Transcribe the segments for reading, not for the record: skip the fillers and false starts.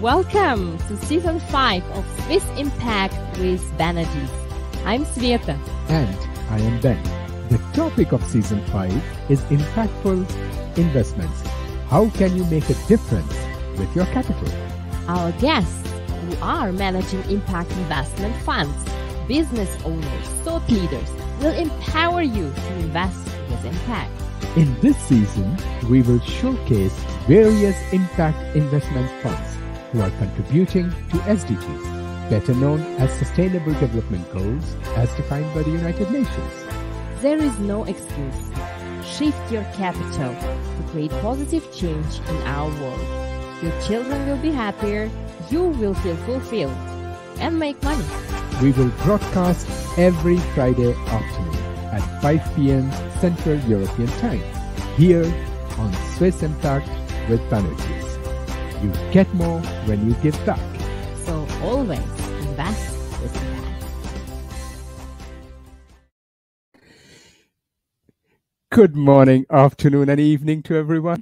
Welcome to Season 5 of Swiss Impact with Benedis. I'm Sveta. And I am Ben. The topic of Season 5 is impactful investments. How can you make a difference with your capital? Our guests, who are managing impact investment funds, business owners, thought leaders, will empower you to invest with impact. In this season, we will showcase various impact investment funds who are contributing to SDGs, better known as Sustainable Development Goals as defined by the United Nations. There is no excuse. Shift your capital to create positive change in our world. Your children will be happier, you will feel fulfilled, and make money. We will broadcast every Friday afternoon at 5 p.m. Central European Time, here on Swiss Impact with Benedis. You get more when you give back. So always invest with impact. Good morning, afternoon, and evening to everyone.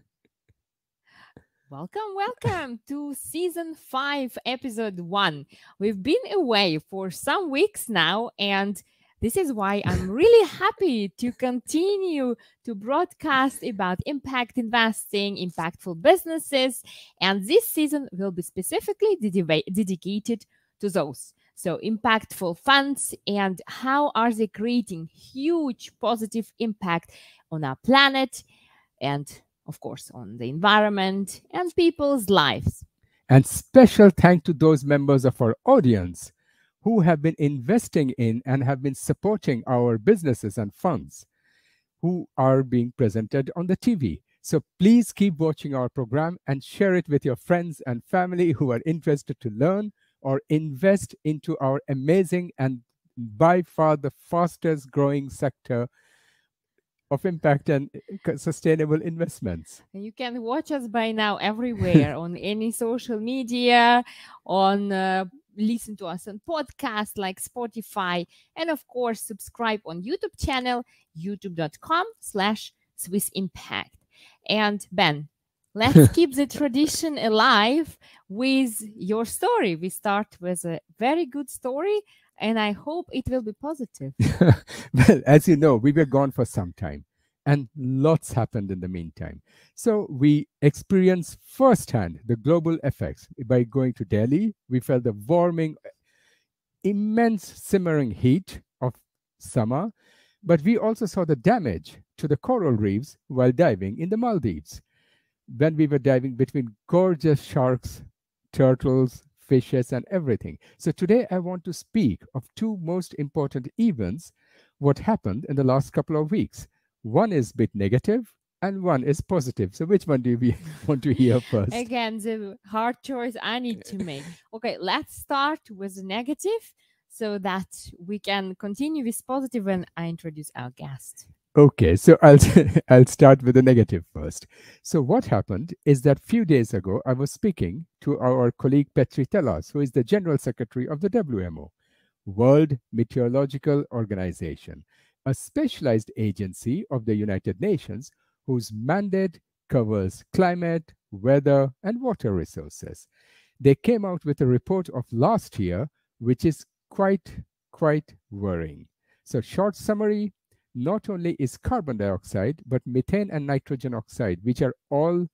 Welcome to Season 5, Episode 1. We've been away for some weeks now, and this is why I'm really happy to continue to broadcast about impact investing, impactful businesses, and this season will be specifically dedicated to those. So impactful funds and how are they creating huge positive impact on our planet and, of course, on the environment and people's lives. And special thanks to those members of our audience who have been investing in and have been supporting our businesses and funds who are being presented on the TV. So please keep watching our program and share it with your friends and family who are interested to learn or invest into our amazing and by far the fastest growing sector of impact and sustainable investments. You can watch us by now everywhere on any social media, on listen to us on podcasts like Spotify, and of course subscribe on YouTube channel youtube.com/Swiss Impact. And Ben, let's keep the tradition alive with your story. We start with a very good story, and I hope it will be positive. Well, as you know, we were gone for some time and lots happened in the meantime. So we experienced firsthand the global effects. By going to Delhi, we felt the warming, immense simmering heat of summer, but we also saw the damage to the coral reefs while diving in the Maldives. When we were diving between gorgeous sharks, turtles, fishes, and everything. So today I want to speak of two most important events, what happened in the last couple of weeks. One is a bit negative and one is positive. So which one do you want to hear first? Again, the hard choice I need to make. Okay, let's start with the negative so that we can continue with positive when I introduce our guest. Okay, so I'll start with the negative first. So what happened is that few days ago, I was speaking to our colleague Petri Tellas, who is the General Secretary of the WMO, World Meteorological Organization, a specialized agency of the United Nations whose mandate covers climate, weather, and water resources. They came out with a report of last year, which is quite worrying. So short summary, not only is carbon dioxide, but methane and nitrogen oxide, which are all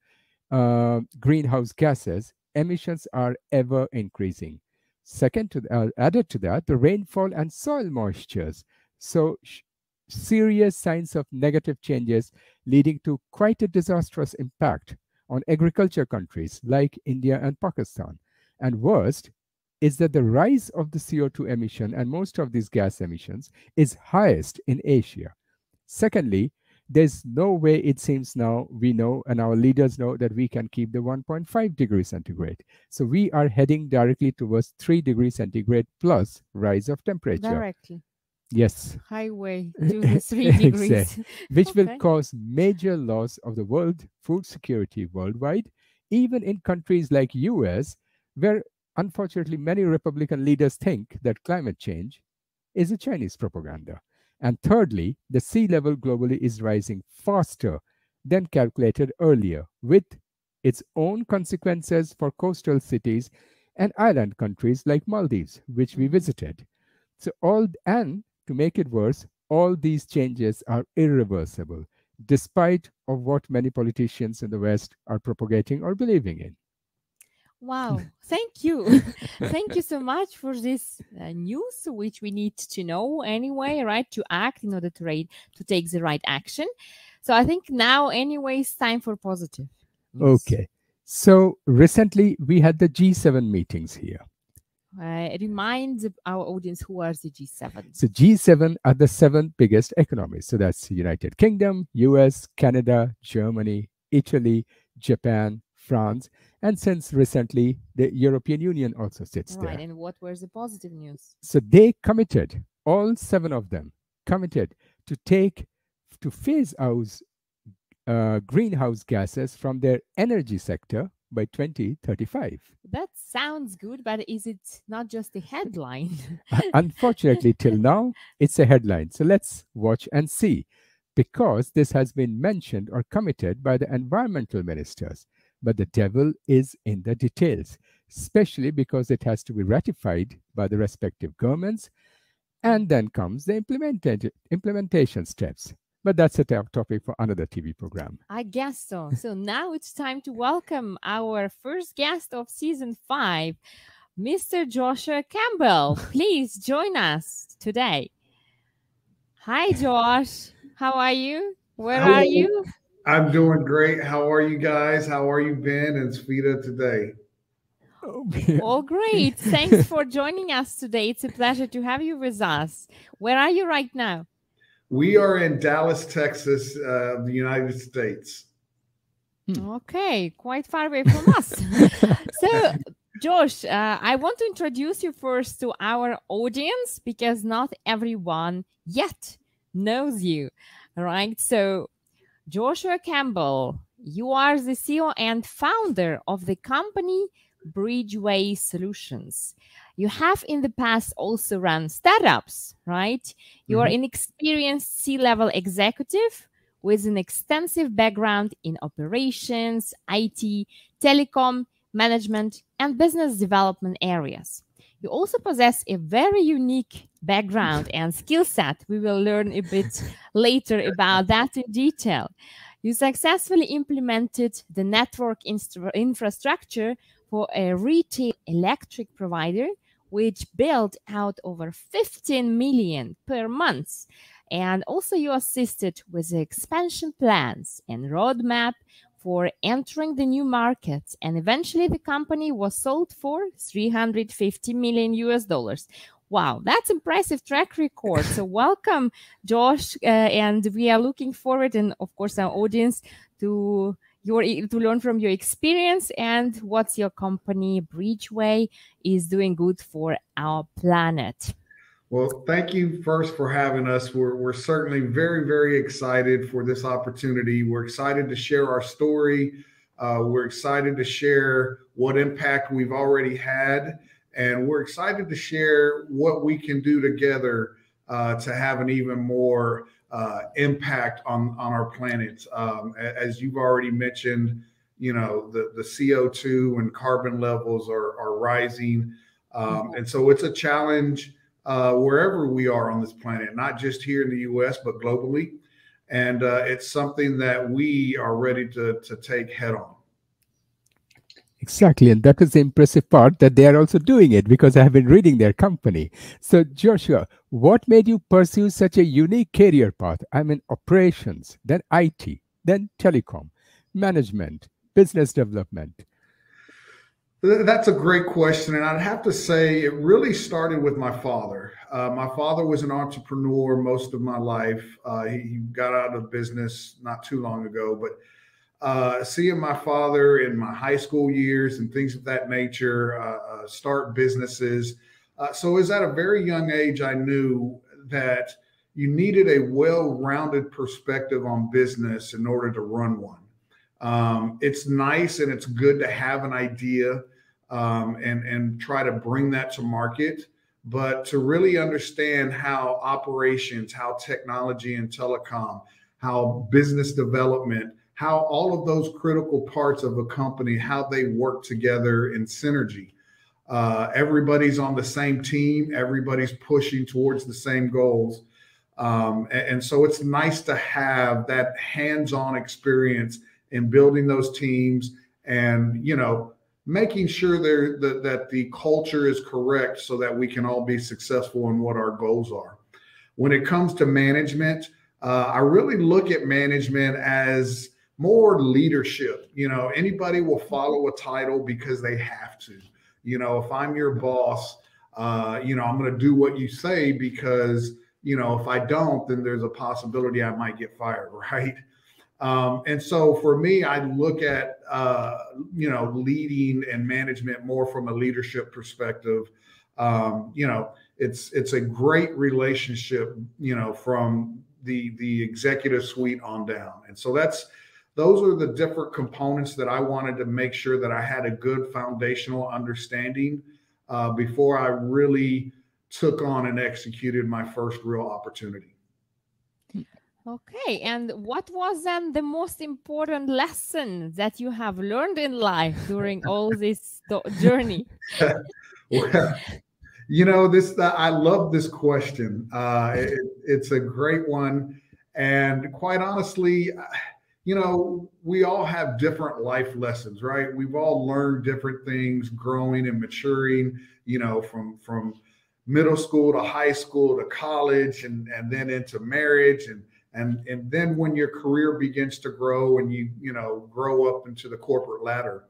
greenhouse gases, emissions are ever increasing. Second, added to that, the rainfall and soil moistures. So serious signs of negative changes leading to quite a disastrous impact on agriculture countries like India and Pakistan. And worst is that the rise of the CO2 emission and most of these gas emissions is highest in Asia. Secondly, there's no way it seems now we know and our leaders know that we can keep the 1.5 degrees centigrade. So we are heading directly towards 3 degrees centigrade plus rise of temperature. Directly. Yes. Highway to the 3 degrees. Exactly. Which will cause major loss of the world food security worldwide, even in countries like US, where unfortunately many Republican leaders think that climate change is a Chinese propaganda. And thirdly, the sea level globally is rising faster than calculated earlier, with its own consequences for coastal cities and island countries like Maldives, which we Mhm. visited. And to make it worse, all these changes are irreversible, despite of what many politicians in the West are propagating or believing in. Wow, thank you. Thank you so much for this news, which we need to know anyway, right? To act in order to take the right action. So I think now, anyway, it's time for positive news. Okay. So recently we had the G7 meetings here. Remind our audience who are the G7. So G7 are the seven biggest economies. So that's the United Kingdom, US, Canada, Germany, Italy, Japan, France, and since recently the European Union also sits Right. there. And what were the positive news? So they committed, all seven of them committed to phase out greenhouse gases from their energy sector by 2035. That sounds good, but is it not just a headline? Unfortunately, till now, it's a headline. So let's watch and see, because this has been mentioned or committed by the environmental ministers. But the devil is in the details, especially because it has to be ratified by the respective governments. And then comes the implementation steps. But that's a topic for another TV program. I guess so. So now it's time to welcome our first guest of season 5, Mr. Joshua Campbell. Please join us today. Hi, Josh. How are you? Where are you? I'm doing great. How are you guys? How are you, Ben and Sveta, today? Oh, great. Thanks for joining us today. It's a pleasure to have you with us. Where are you right now? We are in Dallas, Texas, the United States. Okay, quite far away from us. So, Josh, I want to introduce you first to our audience because not everyone yet knows you, right? So, Joshua Campbell, you are the CEO and founder of the company Bridgeway Solutions. You have in the past also run startups, right? You are an experienced C-level executive with an extensive background in operations, IT, telecom, management, and business development areas. You also possess a very unique background and skill set. We will learn a bit later about that in detail. You successfully implemented the network infrastructure for a retail electric provider, which billed out over 15 million per month. And also you assisted with the expansion plans and roadmap for entering the new markets. And eventually the company was sold for 350 million US dollars. Wow, that's impressive track record. So welcome, Josh, and we are looking forward, and of course our audience, to learn from your experience and what's your company Bridgeway is doing good for our planet. Well, thank you first for having us. We're certainly very, very excited for this opportunity. We're excited to share our story. We're excited to share what impact we've already had. And we're excited to share what we can do together to have an even more impact on our planet. As you've already mentioned, you know, the CO2 and carbon levels are rising. And so it's a challenge wherever we are on this planet, not just here in the US, but globally. And it's something that we are ready to take head on. Exactly. And that is the impressive part, that they are also doing it, because I have been reading their company. So, Joshua, what made you pursue such a unique career path? I mean, operations, then IT, then telecom, management, business development. That's a great question. And I'd have to say it really started with my father. My father was an entrepreneur most of my life. He got out of business not too long ago, but seeing my father in my high school years and things of that nature, start businesses. So it was at a very young age, I knew that you needed a well-rounded perspective on business in order to run one. It's nice and it's good to have an idea and try to bring that to market, but to really understand how operations, how technology and telecom, how business development, how all of those critical parts of a company, how they work together in synergy. Everybody's on the same team. Everybody's pushing towards the same goals. And so it's nice to have that hands-on experience in building those teams and, making sure that the culture is correct so that we can all be successful in what our goals are. When it comes to management, I really look at management as more leadership. Anybody will follow a title because they have to. If I'm your boss, I'm going to do what you say because, if I don't, then there's a possibility I might get fired, right? And so for me, I look at, leading and management more from a leadership perspective. It's a great relationship, from the executive suite on down. And so those are the different components that I wanted to make sure that I had a good foundational understanding before I really took on and executed my first real opportunity. Okay, and what was then the most important lesson that you have learned in life during all this journey? Well, I love this question. It's a great one. And quite honestly, we all have different life lessons, right? We've all learned different things growing and maturing, from middle school to high school to college and then into marriage. And then when your career begins to grow and you grow up into the corporate ladder.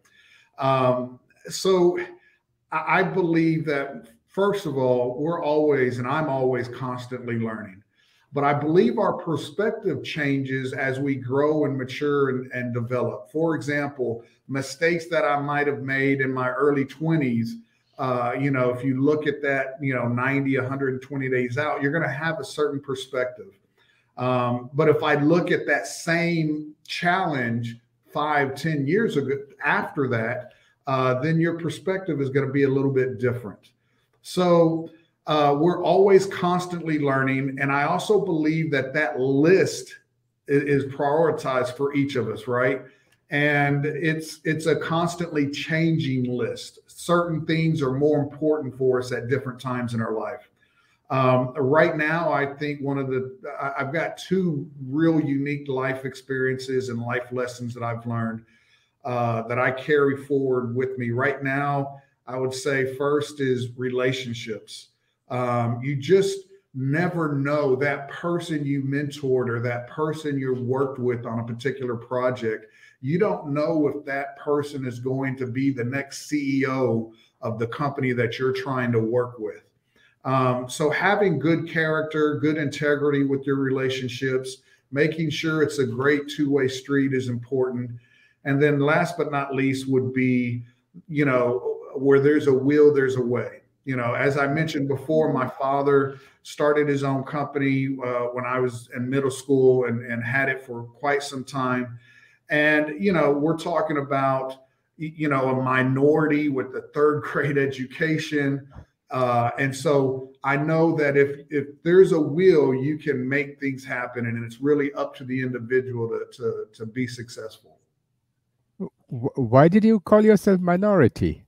So I believe that, first of all, I'm always constantly learning. But I believe our perspective changes as we grow and mature and develop. For example, mistakes that I might have made in my early 20s, if you look at that, 90, 120 days out, you're going to have a certain perspective. But if I look at that same challenge 5-10 years ago, after that, then your perspective is going to be a little bit different. So we're always constantly learning. And I also believe that list is prioritized for each of us, right? And it's a constantly changing list. Certain things are more important for us at different times in our life. Right now, I think I've got two real unique life experiences and life lessons that I've learned that I carry forward with me right now. I would say first is relationships. You just never know that person you mentored or that person you worked with on a particular project. You don't know if that person is going to be the next CEO of the company that you're trying to work with. So having good character, good integrity with your relationships, making sure it's a great two-way street is important. And then last but not least would be, where there's a will, there's a way. As I mentioned before, my father started his own company when I was in middle school and had it for quite some time. And, we're talking about, a minority with a third grade education. And so I know that if there's a will, you can make things happen, and it's really up to the individual to be successful. Why did you call yourself minority?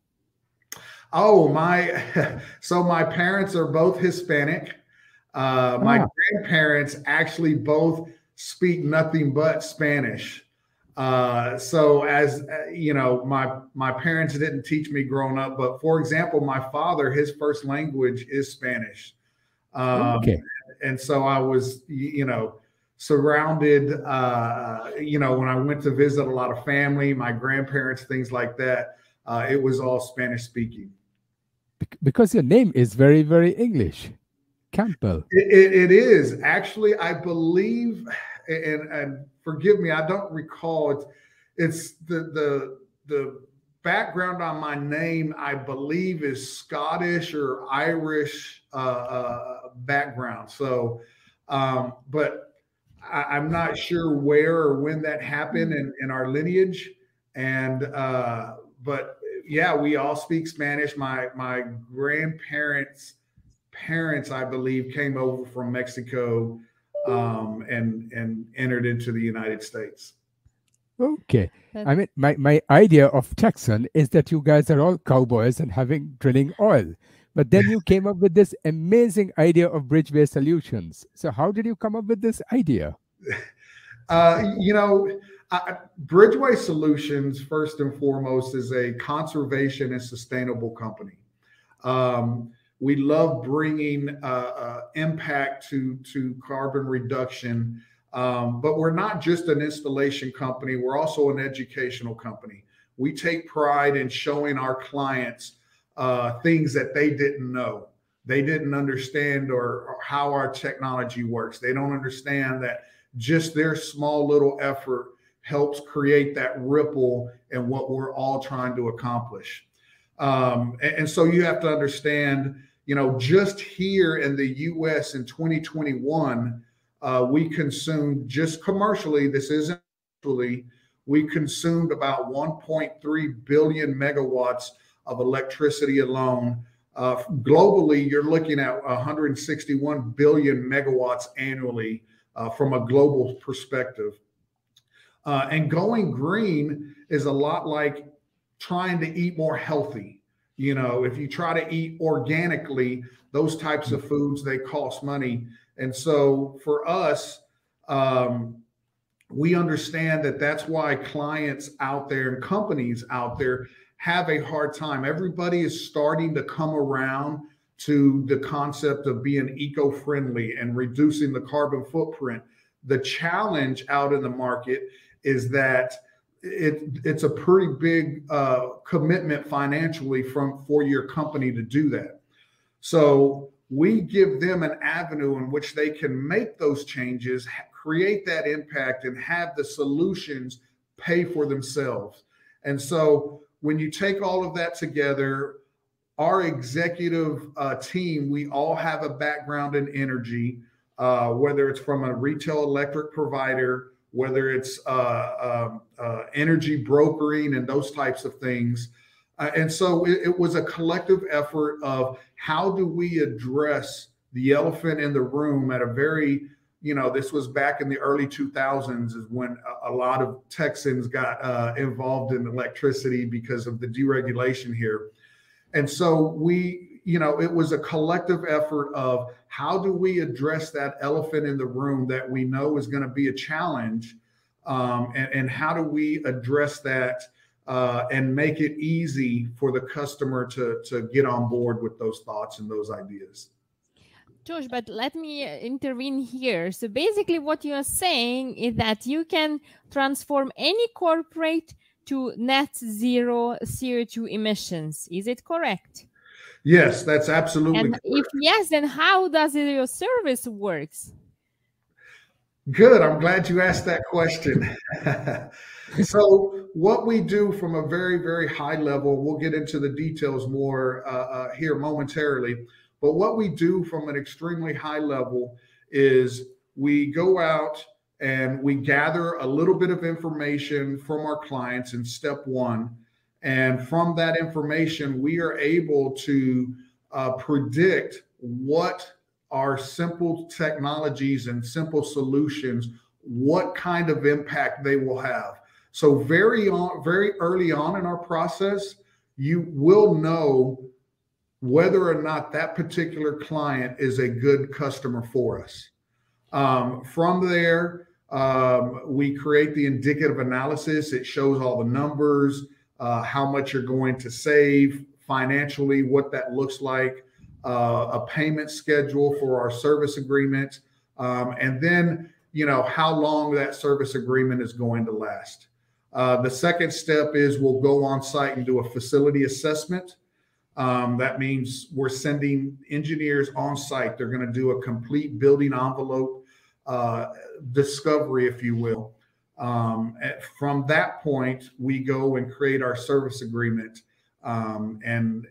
So my parents are both Hispanic. My grandparents actually both speak nothing but Spanish. So as my parents didn't teach me growing up, but for example, my father, his first language is Spanish. And so I was, surrounded, when I went to visit a lot of family, my grandparents, things like that, it was all Spanish speaking. Because your name is very, very English, Campbell. It is actually, I believe, and forgive me, I don't recall. It's the background on my name, I believe, is Scottish or Irish background. So, but I'm not sure where or when that happened in our lineage. And but yeah, we all speak Spanish. My grandparents' parents, I believe, came over from Mexico and entered into the United States. Okay. That- I mean, my idea of Texan is that you guys are all cowboys and having drilling oil. But then you came up with this amazing idea of Bridgeway Solutions. So how did you come up with this idea? You know, Bridgeway Solutions, first and foremost, is a conservation and sustainable company. We love bringing impact to carbon reduction, but we're not just an installation company. We're also an educational company. We take pride in showing our clients things that they didn't know. They didn't understand or how our technology works. They don't understand that just their small little effort helps create that ripple in what we're all trying to accomplish. And so you have to understand, you know, just here in the US in 2021, we consumed, just commercially, this isn't actually, we consumed about 1.3 billion megawatts of electricity alone. Globally, you're looking at 161 billion megawatts annually from a global perspective. And going green is a lot like trying to eat more healthy. You know, if you try to eat organically, those types of foods, they cost money. And so for us, we understand that that's why clients out there and companies out there have a hard time. Everybody is starting to come around to the concept of being eco-friendly and reducing the carbon footprint. The challenge out in the market is that it's a pretty big commitment financially for your company to do that. So we give them an avenue in which they can make those changes, create that impact, and have the solutions pay for themselves. And so when you take all of that together, our executive team, we all have a background in energy, whether it's from a retail electric provider, whether it's energy brokering and those types of things. And so it was a collective effort of how do we address the elephant in the room at a very, you know, this was back in the early 2000s is when a lot of Texans got involved in electricity because of the deregulation here. And so we, you know, it was a collective effort of how do we address that elephant in the room that we know is going to be a challenge, and how do we address that and make it easy for the customer to get on board with those thoughts and those ideas. Josh, but let me intervene here. So basically what you are saying is that you can transform any corporate to net zero CO2 emissions. Is it correct? Yes, that's absolutely and correct. If yes, then how does your service works? Good. I'm glad you asked that question. So what we do from a very, very high level, we'll get into the details more here momentarily, but what we do from an extremely high level is we go out and we gather a little bit of information from our clients in step one. And from that information, we are able to predict what our simple technologies and simple solutions, what kind of impact they will have. So very early on in our process, you will know whether or not that particular client is a good customer for us. From there, we create the indicative analysis. It shows all the numbers, how much you're going to save financially, what that looks like, a payment schedule for our service agreement, and then, you know, how long that service agreement is going to last. The second step is we'll go on site and do a facility assessment. That means we're sending engineers on site. They're going to do a complete building envelope discovery, if you will. From that point, we go and create our service agreement and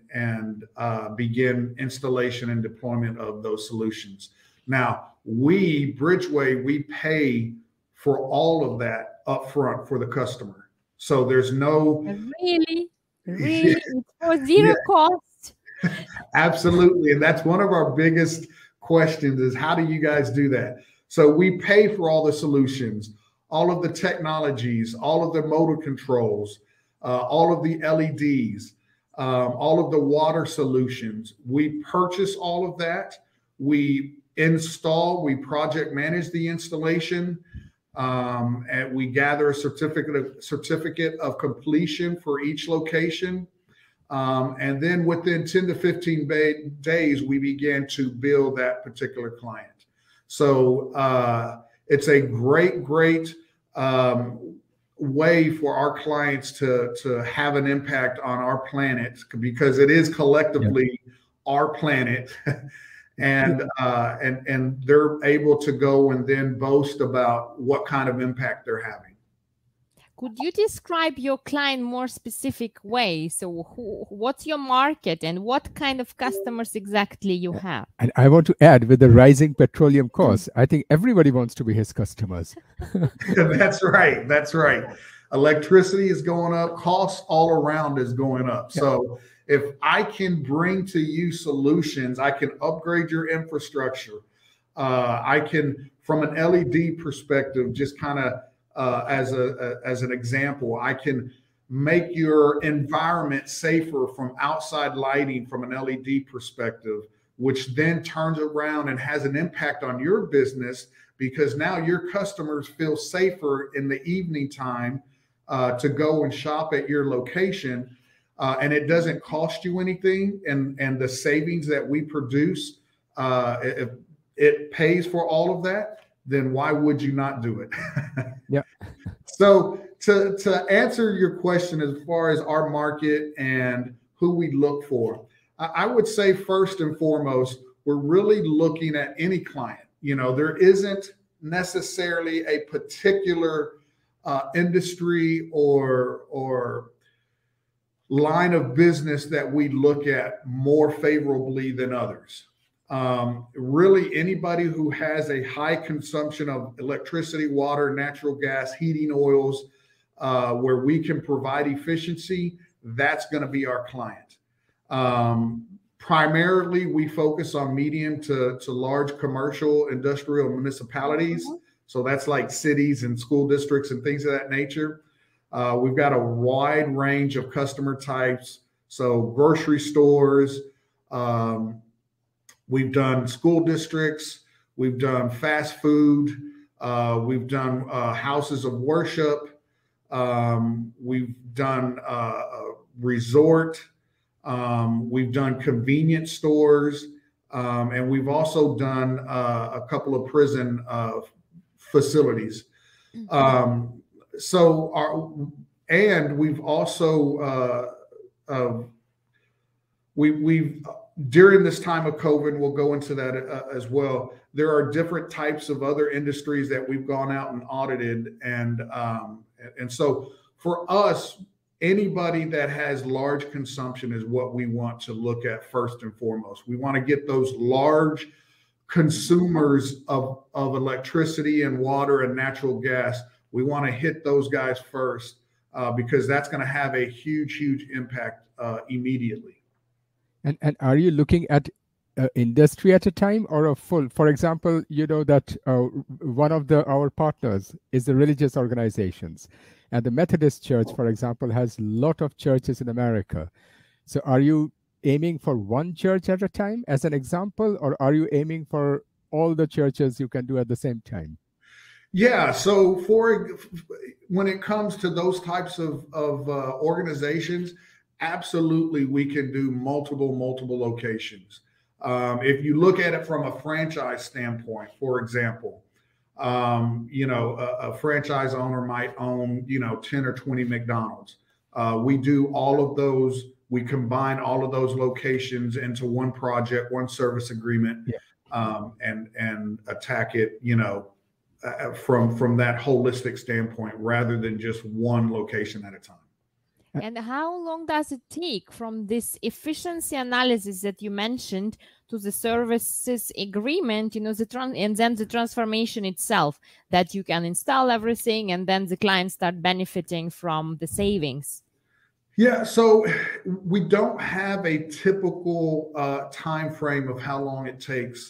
begin installation and deployment of those solutions. Now, we, Bridgeway, we pay for all of that upfront for the customer. So there's no... Really? It's for zero cost? Absolutely. And that's one of our biggest questions is how do you guys do that? So we pay for all the solutions. all of the technologies, all of the motor controls, all of the LEDs, all of the water solutions. We purchase all of that. We install, we project manage the installation, and we gather a certificate of completion for each location. And then within 10 to 15 days, we began to bill that particular client. So it's a great way for our clients to have an impact on our planet, because it is collectively our planet. And they're able to go and then boast about what kind of impact they're having. Could you describe your client more specific way? So what's your market and what kind of customers exactly you have? And I want to add, with the rising petroleum costs, I think everybody wants to be his customers. That's right. That's right. Electricity is going up. Costs all around is going up. So if I can bring to you solutions, I can upgrade your infrastructure. I can, from an LED perspective, just kind of as an example, I can make your environment safer from outside lighting from an LED perspective, which then turns around and has an impact on your business, because now your customers feel safer in the evening time to go and shop at your location. And it doesn't cost you anything. And the savings that we produce, if it pays for all of that, then why would you not do it? Yeah. So to answer your question as far as our market and who we look for, I would say first and foremost, we're really looking at any client. You know, there isn't necessarily a particular industry or line of business that we look at more favorably than others. Really, anybody who has a high consumption of electricity, water, natural gas, heating oils, where we can provide efficiency, that's going to be our client. Primarily, we focus on medium to large commercial, industrial municipalities. So that's like cities and school districts and things of that nature. We've got a wide range of customer types. So grocery stores, we've done school districts, we've done fast food, we've done houses of worship, we've done resort, we've done convenience stores, and we've also done a couple of prison facilities. And we've also we've during this time of COVID, we'll go into that as well. There are different types of other industries that we've gone out and audited, and so for us, anybody that has large consumption is what we want to look at first and foremost. We want to get those large consumers of electricity and water and natural gas. We want to hit those guys first, because that's going to have a huge impact immediately. And are you looking at industry at a time or a full? For example, you know that one of our partners is the religious organizations, and the Methodist Church, for example, has a lot of churches in America. So are you aiming for one church at a time as an example, or are you aiming for all the churches you can do at the same time? Yeah, so when it comes to those types of organizations, absolutely we can do multiple locations. If you look at it from a franchise standpoint, for example, you know, a franchise owner might own, you know, 10 or 20 McDonald's. We do all of those. We combine all of those locations into one project, one service agreement, and attack it, you know, from that holistic standpoint, rather than just one location at a time. And how long does it take from this efficiency analysis that you mentioned to the services agreement, you know, and then the transformation itself, that you can install everything and then the clients start benefiting from the savings? Yeah, so we don't have a typical time frame of how long it takes.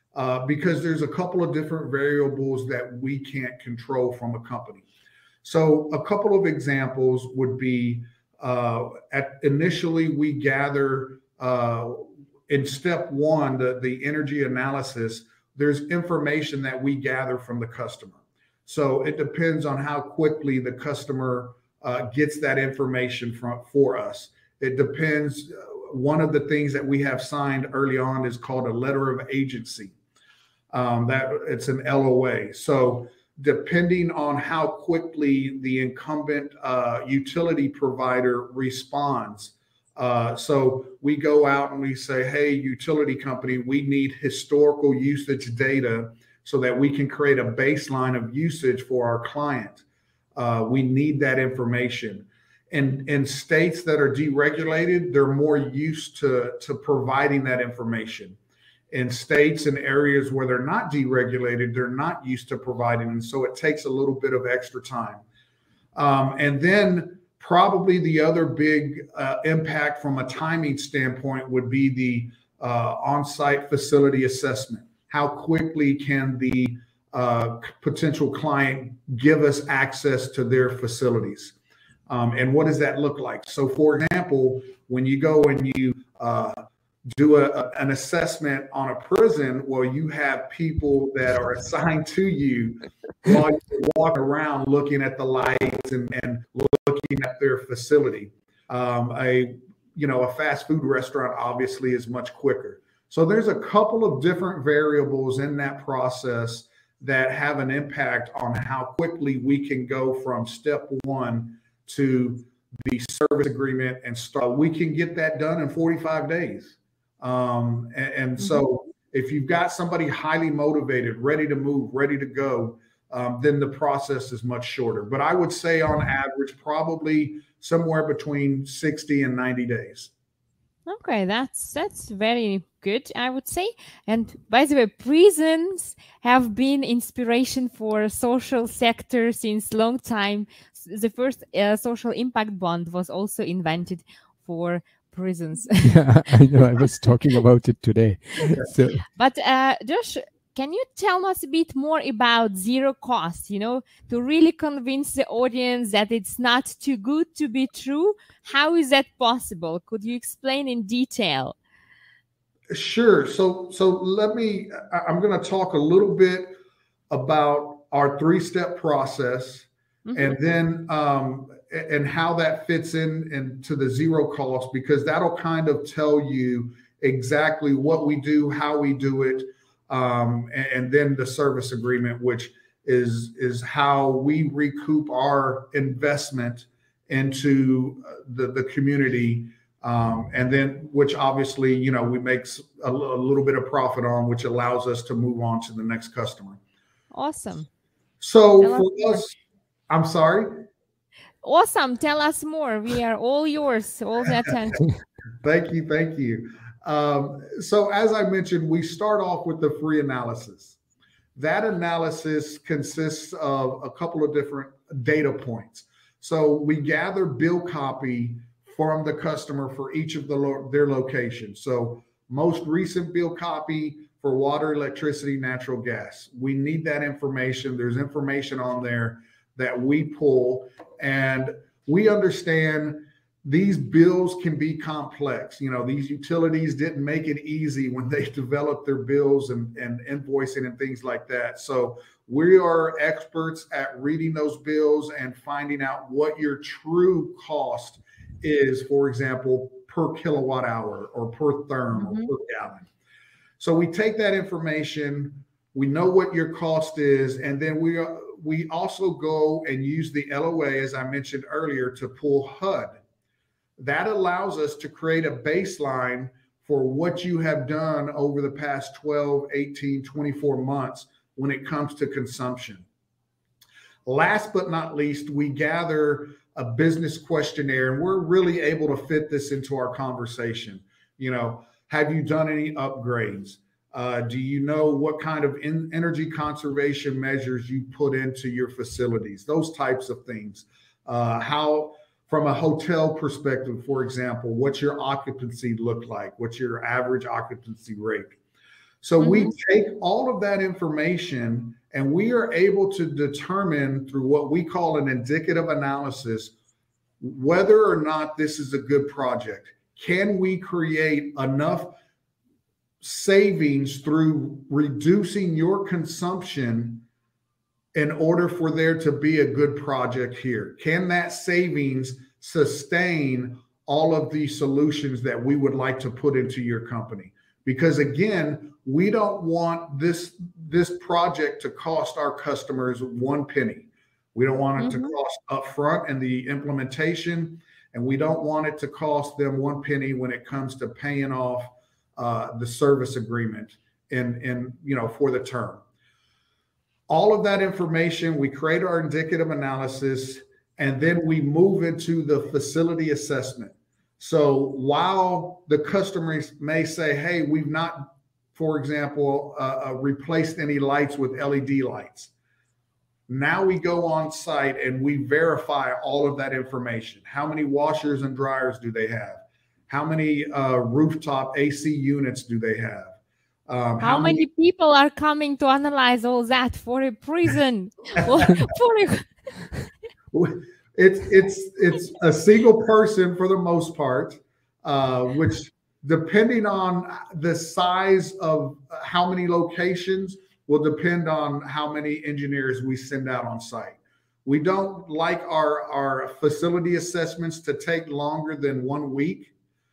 because there's a couple of different variables that we can't control from a company. So a couple of examples would be initially we gather in step one, the energy analysis, there's information that we gather from the customer. So it depends on how quickly the customer gets that information for us. It depends. One of the things that we have signed early on is called a letter of agency. That it's an LOA. So depending on how quickly the incumbent utility provider responds. So we go out and we say, hey, utility company, we need historical usage data so that we can create a baseline of usage for our client. We need that information. And in states that are deregulated, they're more used to providing that information. In states and areas where they're not deregulated, they're not used to providing. And so it takes a little bit of extra time. And then probably the other big impact from a timing standpoint would be the on-site facility assessment. How quickly can the potential client give us access to their facilities? And what does that look like? So for example, when you go and you do an assessment on a prison, well, you have people that are assigned to you while you walk around looking at the lights and looking at their facility. A fast food restaurant obviously is much quicker. So there's a couple of different variables in that process that have an impact on how quickly we can go from step one to the service agreement and start. We can get that done in 45 days. So if you've got somebody highly motivated, ready to move, ready to go, then the process is much shorter. But I would say on average, probably somewhere between 60 and 90 days. Okay, that's very good, I would say. And by the way, prisons have been inspiration for social sector since long time. The first social impact bond was also invented for prisons. Yeah, I know. I was talking about it today. So, but Josh, can you tell us a bit more about zero cost, to really convince the audience that it's not too good to be true? How is that possible? Could you explain in detail? Sure. So I'm going to talk a little bit about our 3-step process, and then and how that fits into the zero cost, because that'll kind of tell you exactly what we do, how we do it, and then the service agreement, which is how we recoup our investment into the community, and then which obviously we make a little bit of profit on, which allows us to move on to the next customer. Awesome. So for us, I'm sorry. Awesome. Tell us more. We are all yours, all the attention. Thank you. So as I mentioned, we start off with the free analysis. That analysis consists of a couple of different data points. So we gather bill copy from the customer for each of their locations. So most recent bill copy for water, electricity, natural gas. We need that information. There's information on there that we pull, and we understand these bills can be complex. These utilities didn't make it easy when they developed their bills and invoicing and things like that. So we are experts at reading those bills and finding out what your true cost is, for example, per kilowatt hour or per therm or per gallon. So we take that information, we know what your cost is, and then we also go and use the LOA, as I mentioned earlier, to pull HUD. That allows us to create a baseline for what you have done over the past 12, 18, 24 months when it comes to consumption. Last but not least, we gather a business questionnaire, and we're really able to fit this into our conversation. Have you done any upgrades? Do you know what kind of energy conservation measures you put into your facilities? Those types of things. How, from a hotel perspective, for example, what's your occupancy look like? What's your average occupancy rate? So we take all of that information and we are able to determine through what we call an indicative analysis whether or not this is a good project. Can we create enough savings through reducing your consumption in order for there to be a good project here? Can that savings sustain all of the solutions that we would like to put into your company? Because again, we don't want this project to cost our customers 1 penny. We don't want it to cost upfront in the implementation, and we don't want it to cost them 1 penny when it comes to paying off the service agreement and for the term. All of that information, we create our indicative analysis, and then we move into the facility assessment. So while the customers may say, hey, we've not, for example, replaced any lights with LED lights. Now we go on site and we verify all of that information. How many washers and dryers do they have? How many rooftop AC units do they have? How many people are coming to analyze all that for a prison? It's a single person for the most part, which depending on the size of how many locations will depend on how many engineers we send out on site. We don't like our facility assessments to take longer than 1 week.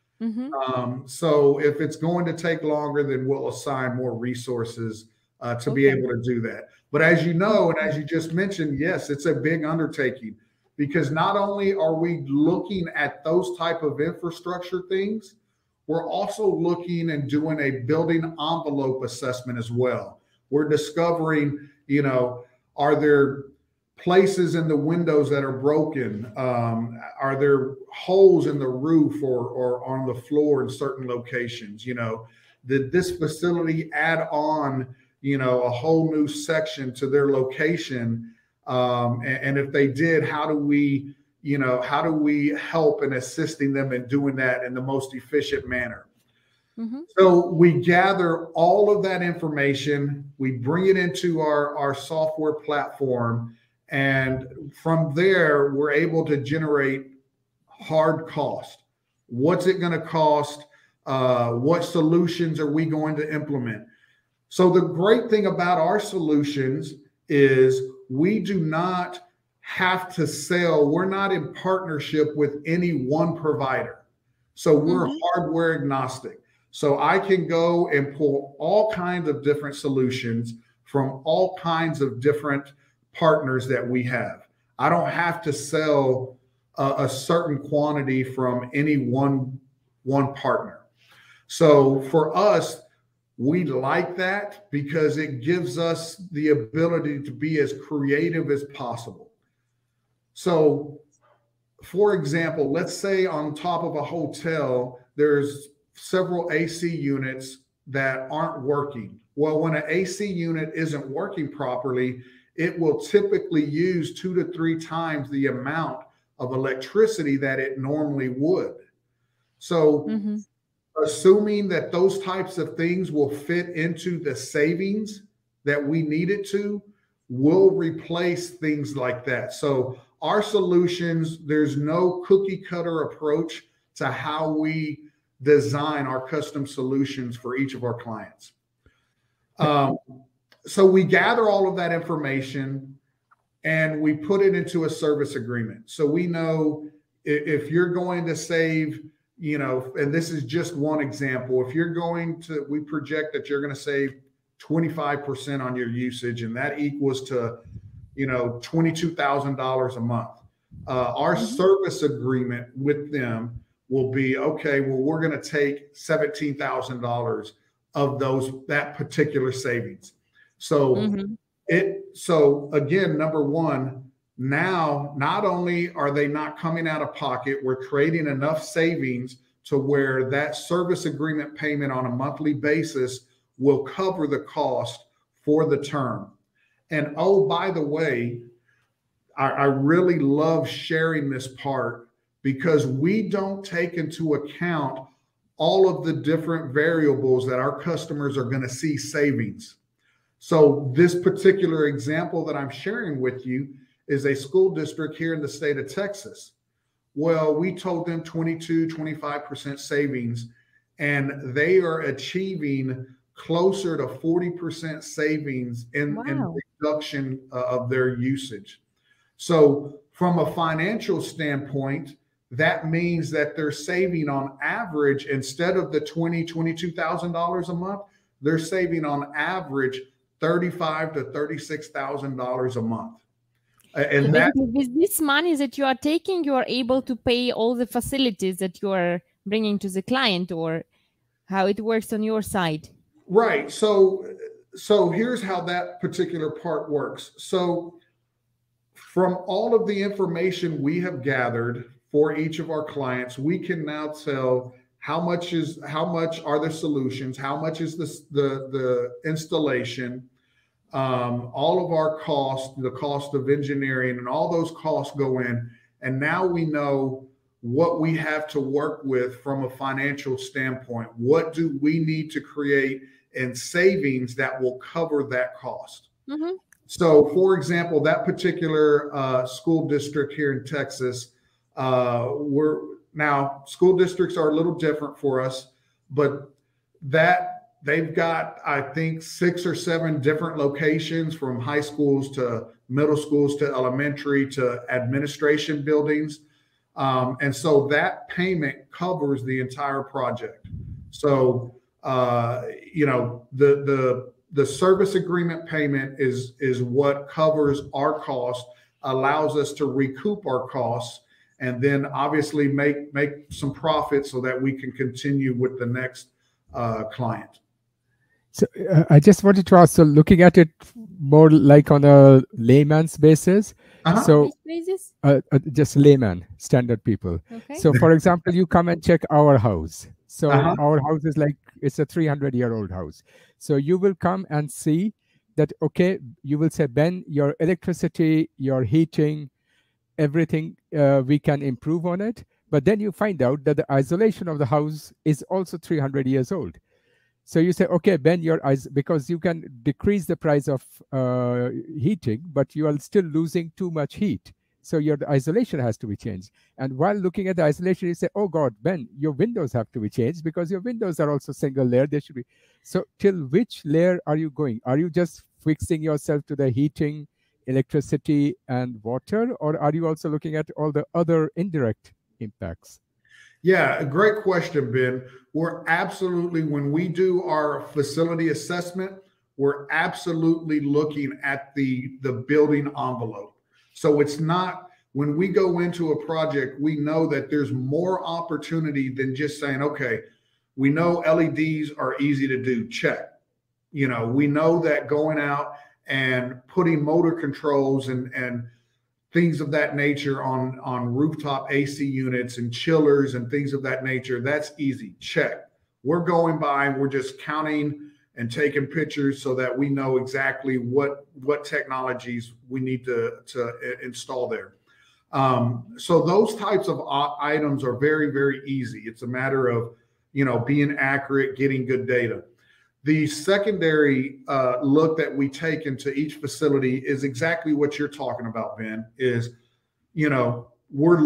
So if it's going to take longer, then we'll assign more resources to be able to do that. But as you know, and as you just mentioned, yes, it's a big undertaking, because not only are we looking at those type of infrastructure things, we're also looking and doing a building envelope assessment as well. We're discovering, are there places in the windows that are broken? Are there holes in the roof or on the floor in certain locations? Did this facility add on, a whole new section to their location? And if they did, how do we help in assisting them in doing that in the most efficient manner? So we gather all of that information, we bring it into our software platform, and from there, we're able to generate hard cost. What's it going to cost? What solutions are we going to implement? So the great thing about our solutions is we do not have to sell. We're not in partnership with any one provider. So we're hardware agnostic. So I can go and pull all kinds of different solutions from all kinds of different partners that we have. I don't have to sell a certain quantity from any one partner. So for us, we like that because it gives us the ability to be as creative as possible. So for example, let's say on top of a hotel, there's several AC units that aren't working. Well, when an AC unit isn't working properly, it will typically use 2 to 3 times the amount of electricity that it normally would. So assuming that those types of things will fit into the savings that we need it to, we'll replace things like that. So our solutions, there's no cookie cutter approach to how we design our custom solutions for each of our clients. So we gather all of that information and we put it into a service agreement. So we know if you're going to save, and this is just one example, if you're going to, we project that you're going to save 25% on your usage, and that equals to, $22,000 a month. Our service agreement with them will be, okay, well, we're going to take $17,000 of that particular savings. So so again, number one, now not only are they not coming out of pocket, we're creating enough savings to where that service agreement payment on a monthly basis will cover the cost for the term. And oh, by the way, I really love sharing this part because we don't take into account all of the different variables that our customers are going to see savings. So this particular example that I'm sharing with you is a school district here in the state of Texas. Well, we told them 22-25% savings, and they are achieving closer to 40% savings in reduction of their usage. So from a financial standpoint, that means that they're saving on average, instead of the $22,000 a month, they're saving on average $35,000 to $36,000 a month. And so that, with this money that you are taking, you are able to pay all the facilities that you are bringing to the client, or how it works on your side. Right. So here's how that particular part works. So from all of the information we have gathered for each of our clients, we can now tell how much are the solutions, how much is the installation, all of our costs, the cost of engineering, and all those costs go in. And now we know what we have to work with from a financial standpoint. What do we need to create in savings that will cover that cost? Mm-hmm. So, for example, that particular school district here in Texas, now school districts are a little different for us, but that they've got, I think, 6 or 7 different locations, from high schools to middle schools to elementary to administration buildings. And so that payment covers the entire project. So, the service agreement payment is what covers our cost, allows us to recoup our costs, and then obviously make some profit so that we can continue with the next client. So I just wanted to ask, so looking at it more like on a layman's basis, so just layman, standard people. Okay. So for example, you come and check our house. So our house is like, it's a 300-year-old house. So you will come and see that, okay, you will say, Ben, your electricity, your heating, everything, we can improve on it. But then you find out that the isolation of the house is also 300 years old. So you say, okay, Ben, because you can decrease the price of heating, but you are still losing too much heat. So your isolation has to be changed. And while looking at the isolation, you say, oh God, Ben, your windows have to be changed because your windows are also single layer. They should be. So till which layer are you going? Are you just fixing yourself to the heating, electricity, and water? Or are you also looking at all the other indirect impacts? Yeah, a great question, Ben. We're absolutely, when we do our facility assessment, we're absolutely looking at the building envelope. So it's not, when we go into a project, we know that there's more opportunity than just saying, okay, we know LEDs are easy to do, check. We know that going out and putting motor controls and things of that nature on rooftop AC units and chillers and things of that nature, that's easy, check. We're going by and we're just counting and taking pictures so that we know exactly what technologies we need to install there. So those types of items are very, very easy. It's a matter of, being accurate, getting good data. The secondary look that we take into each facility is exactly what you're talking about, Ben, is, we're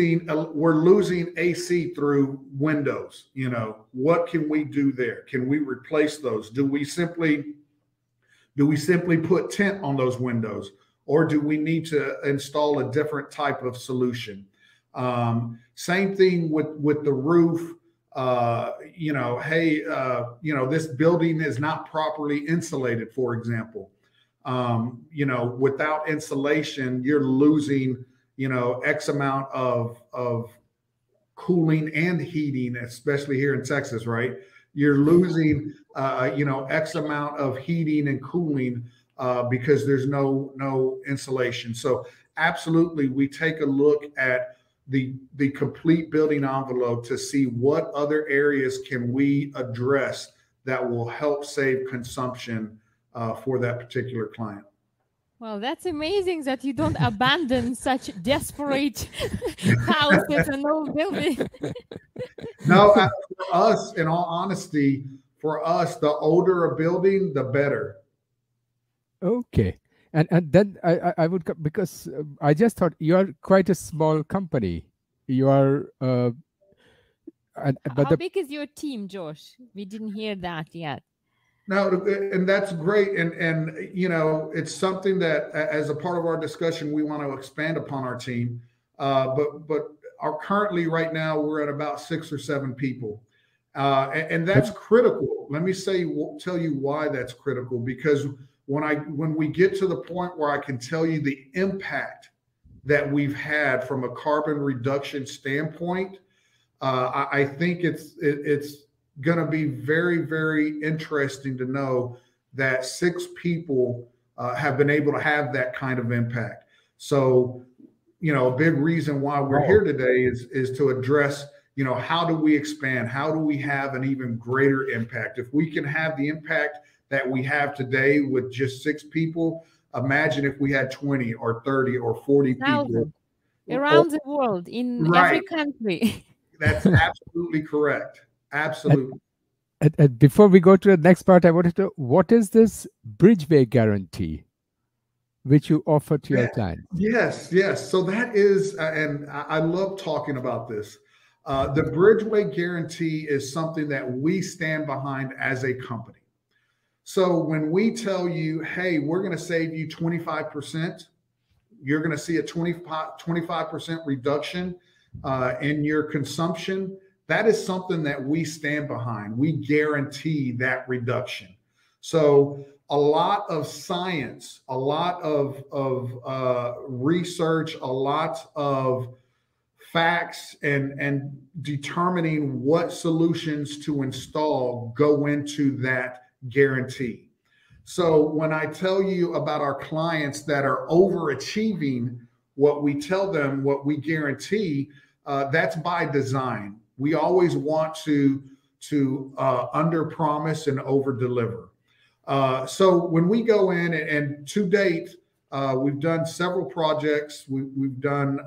losing AC through windows. What can we do there? Can we replace those? Do we simply put tint on those windows, or do we need to install a different type of solution? Same thing with the roof. This building is not properly insulated, for example. Without insulation, you're losing X amount of cooling and heating, especially here in Texas, right? You're losing, X amount of heating and cooling because there's no insulation. So absolutely, we take a look at the complete building envelope to see what other areas can we address that will help save consumption for that particular client. Well, that's amazing that you don't abandon such desperate houses and old buildings. No, for us, in all honesty, for us, the older a building, the better. Okay. And then I would because I just thought you are quite a small company. You are How big is your team, Josh? We didn't hear that yet. No, and that's great. And you know, it's something that as a part of our discussion, we want to expand upon our team. But currently right now we're at about 6 or 7 people. And that's critical. Let me tell you why that's critical, because when we get to the point where I can tell you the impact that we've had from a carbon reduction standpoint, I think it's going to be very, very interesting to know that 6 people have been able to have that kind of impact. So, you know, a big reason why we're here today is to address, you know, how do we expand? How do we have an even greater impact? If we can have the impact that we have today with just 6 people, imagine if we had 20 or 30 or 40 people around the world, in every country. That's absolutely correct. Absolutely. And before we go to the next part, I wanted to know, what is this Bridgeway guarantee which you offer to your clients? Yes. So that is, and I love talking about this. The Bridgeway guarantee is something that we stand behind as a company. So when we tell you, hey, we're going to save you 25%, you're going to see a 25% reduction in your consumption. That is something that we stand behind. We guarantee that reduction. So a lot of science, a lot of research, a lot of facts and determining what solutions to install go into that guarantee. So when I tell you about our clients that are overachieving what we tell them, what we guarantee, that's by design. We always want to under promise and over deliver. So when we go in and to date, we've done several projects. We've done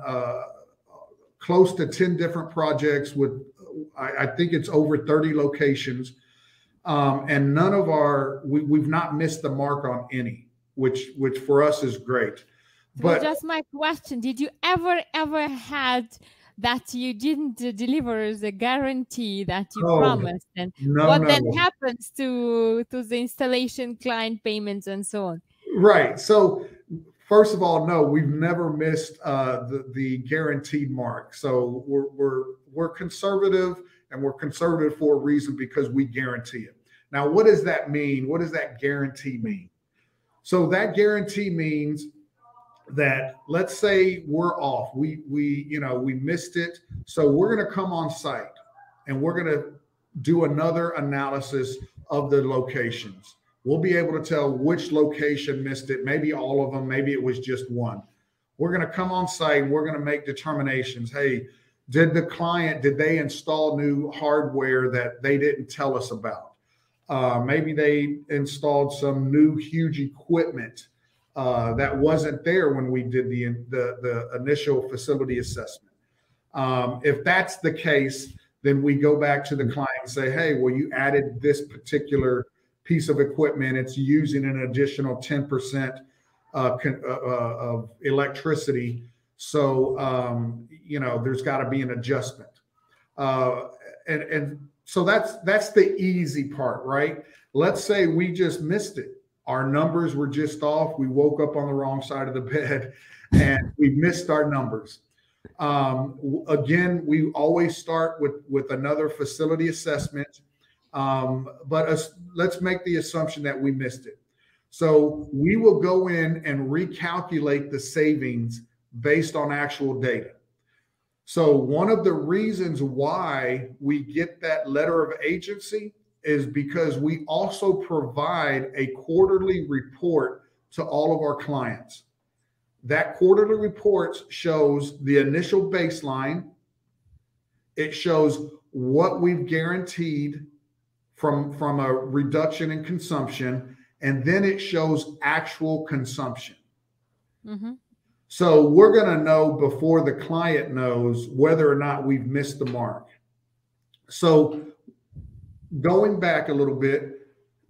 close to 10 different projects with, I think it's over 30 locations. And none of we've not missed the mark on any, which for us is great. But just my question, did you ever had that you didn't deliver the guarantee that you promised, and what then happens to the installation, client payments, and so on? Right. So first of all, no, we've never missed the guaranteed mark. So we're conservative, and we're conservative for a reason, because we guarantee it. Now, what does that mean? What does that guarantee mean? So that guarantee means that, let's say we're off, we missed it. So we're going to come on site and we're going to do another analysis of the locations. We'll be able to tell which location missed it, maybe all of them, maybe it was just one. We're going to come on site and we're going to make determinations. Hey, did they install new hardware that they didn't tell us about? Maybe they installed some new huge equipment that wasn't there when we did the initial facility assessment. If that's the case, then we go back to the client and say, hey, well, you added this particular piece of equipment. It's using an additional 10% of electricity. So, there's got to be an adjustment. And so that's the easy part, right? Let's say we just missed it. Our numbers were just off. We woke up on the wrong side of the bed and we missed our numbers. Again, we always start with another facility assessment. But let's make the assumption that we missed it. So we will go in and recalculate the savings based on actual data. So one of the reasons why we get that letter of agency is because we also provide a quarterly report to all of our clients. That quarterly report shows the initial baseline. It shows what we've guaranteed from a reduction in consumption, and then it shows actual consumption. Mm-hmm. So we're going to know before the client knows whether or not we've missed the mark. So going back a little bit,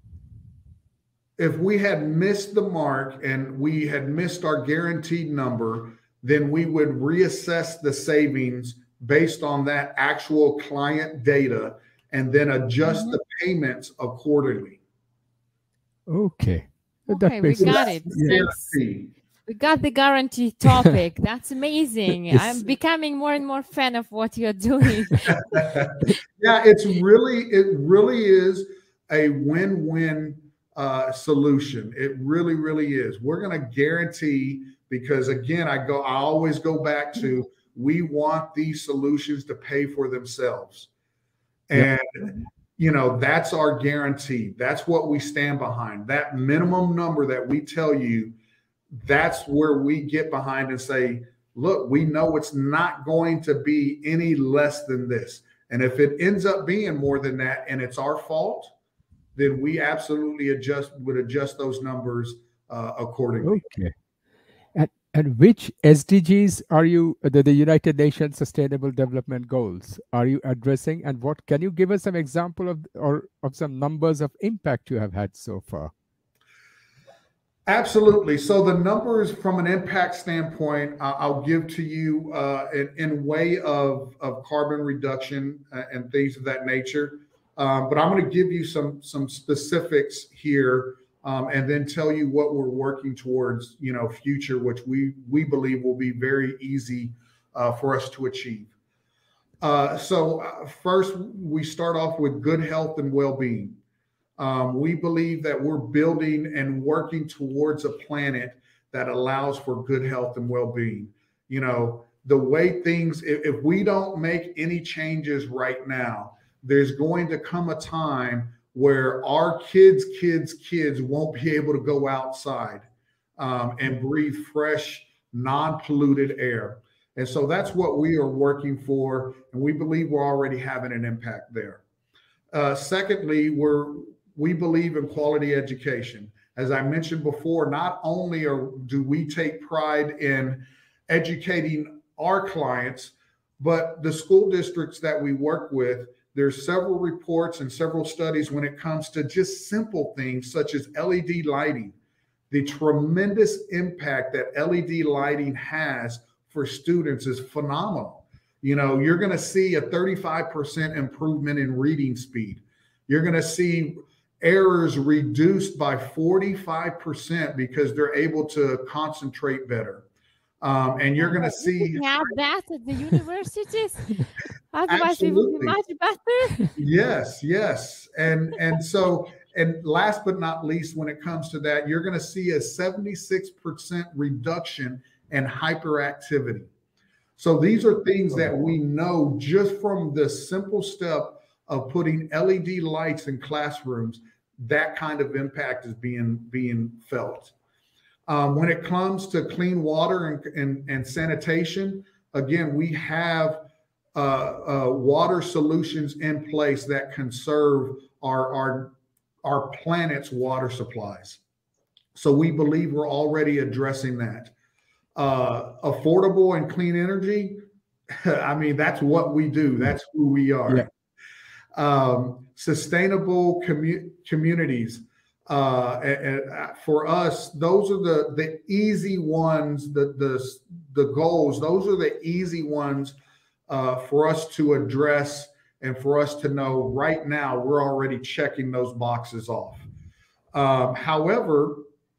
if we had missed the mark and we had missed our guaranteed number, then we would reassess the savings based on that actual client data and then adjust the payments accordingly. Okay. Okay, we got it. We got the guarantee topic. That's amazing. I'm becoming more and more fan of what you're doing. Yeah, it really is a win-win solution. It really, really is. We're going to guarantee, because again, I always go back to, we want these solutions to pay for themselves. And you know, that's our guarantee. That's what we stand behind. That minimum number that we tell you, that's where we get behind and say, look, we know it's not going to be any less than this. And if it ends up being more than that and it's our fault, then we absolutely would adjust those numbers accordingly. Okay. And which SDGs are you, the United Nations Sustainable Development Goals, are you addressing? And what, can you give us some example of some numbers of impact you have had so far? Absolutely. So the numbers from an impact standpoint, I'll give to you in way of carbon reduction and things of that nature. But I'm going to give you some specifics here, and then tell you what we're working towards, you know, future, which we believe will be very easy for us to achieve. So first, we start off with good health and well-being. We believe that we're building and working towards a planet that allows for good health and well-being. You know, the way things, if we don't make any changes right now, there's going to come a time where our kids won't be able to go outside and breathe fresh, non-polluted air. And so that's what we are working for, and we believe we're already having an impact there. Secondly, we believe in quality education. As I mentioned before, not only do we take pride in educating our clients, but the school districts that we work with, there's several reports and several studies when it comes to just simple things such as LED lighting. The tremendous impact that LED lighting has for students is phenomenal. You know, you're going to see a 35% improvement in reading speed. You're going to see errors reduced by 45% because they're able to concentrate better. And you're going to see have that at the universities. Otherwise, it would be much better. Yes. And last but not least, when it comes to that, you're going to see a 76% reduction in hyperactivity. So these are things that we know just from the simple step of putting LED lights in classrooms, that kind of impact is being felt. When it comes to clean water and sanitation, again, we have water solutions in place that conserve our planet's water supplies. So we believe we're already addressing that. Affordable and clean energy, I mean, that's what we do. That's who we are. Yeah. Sustainable communities. And for us, those are the easy ones, the goals. Those are the easy ones for us to address and for us to know right now we're already checking those boxes off. However,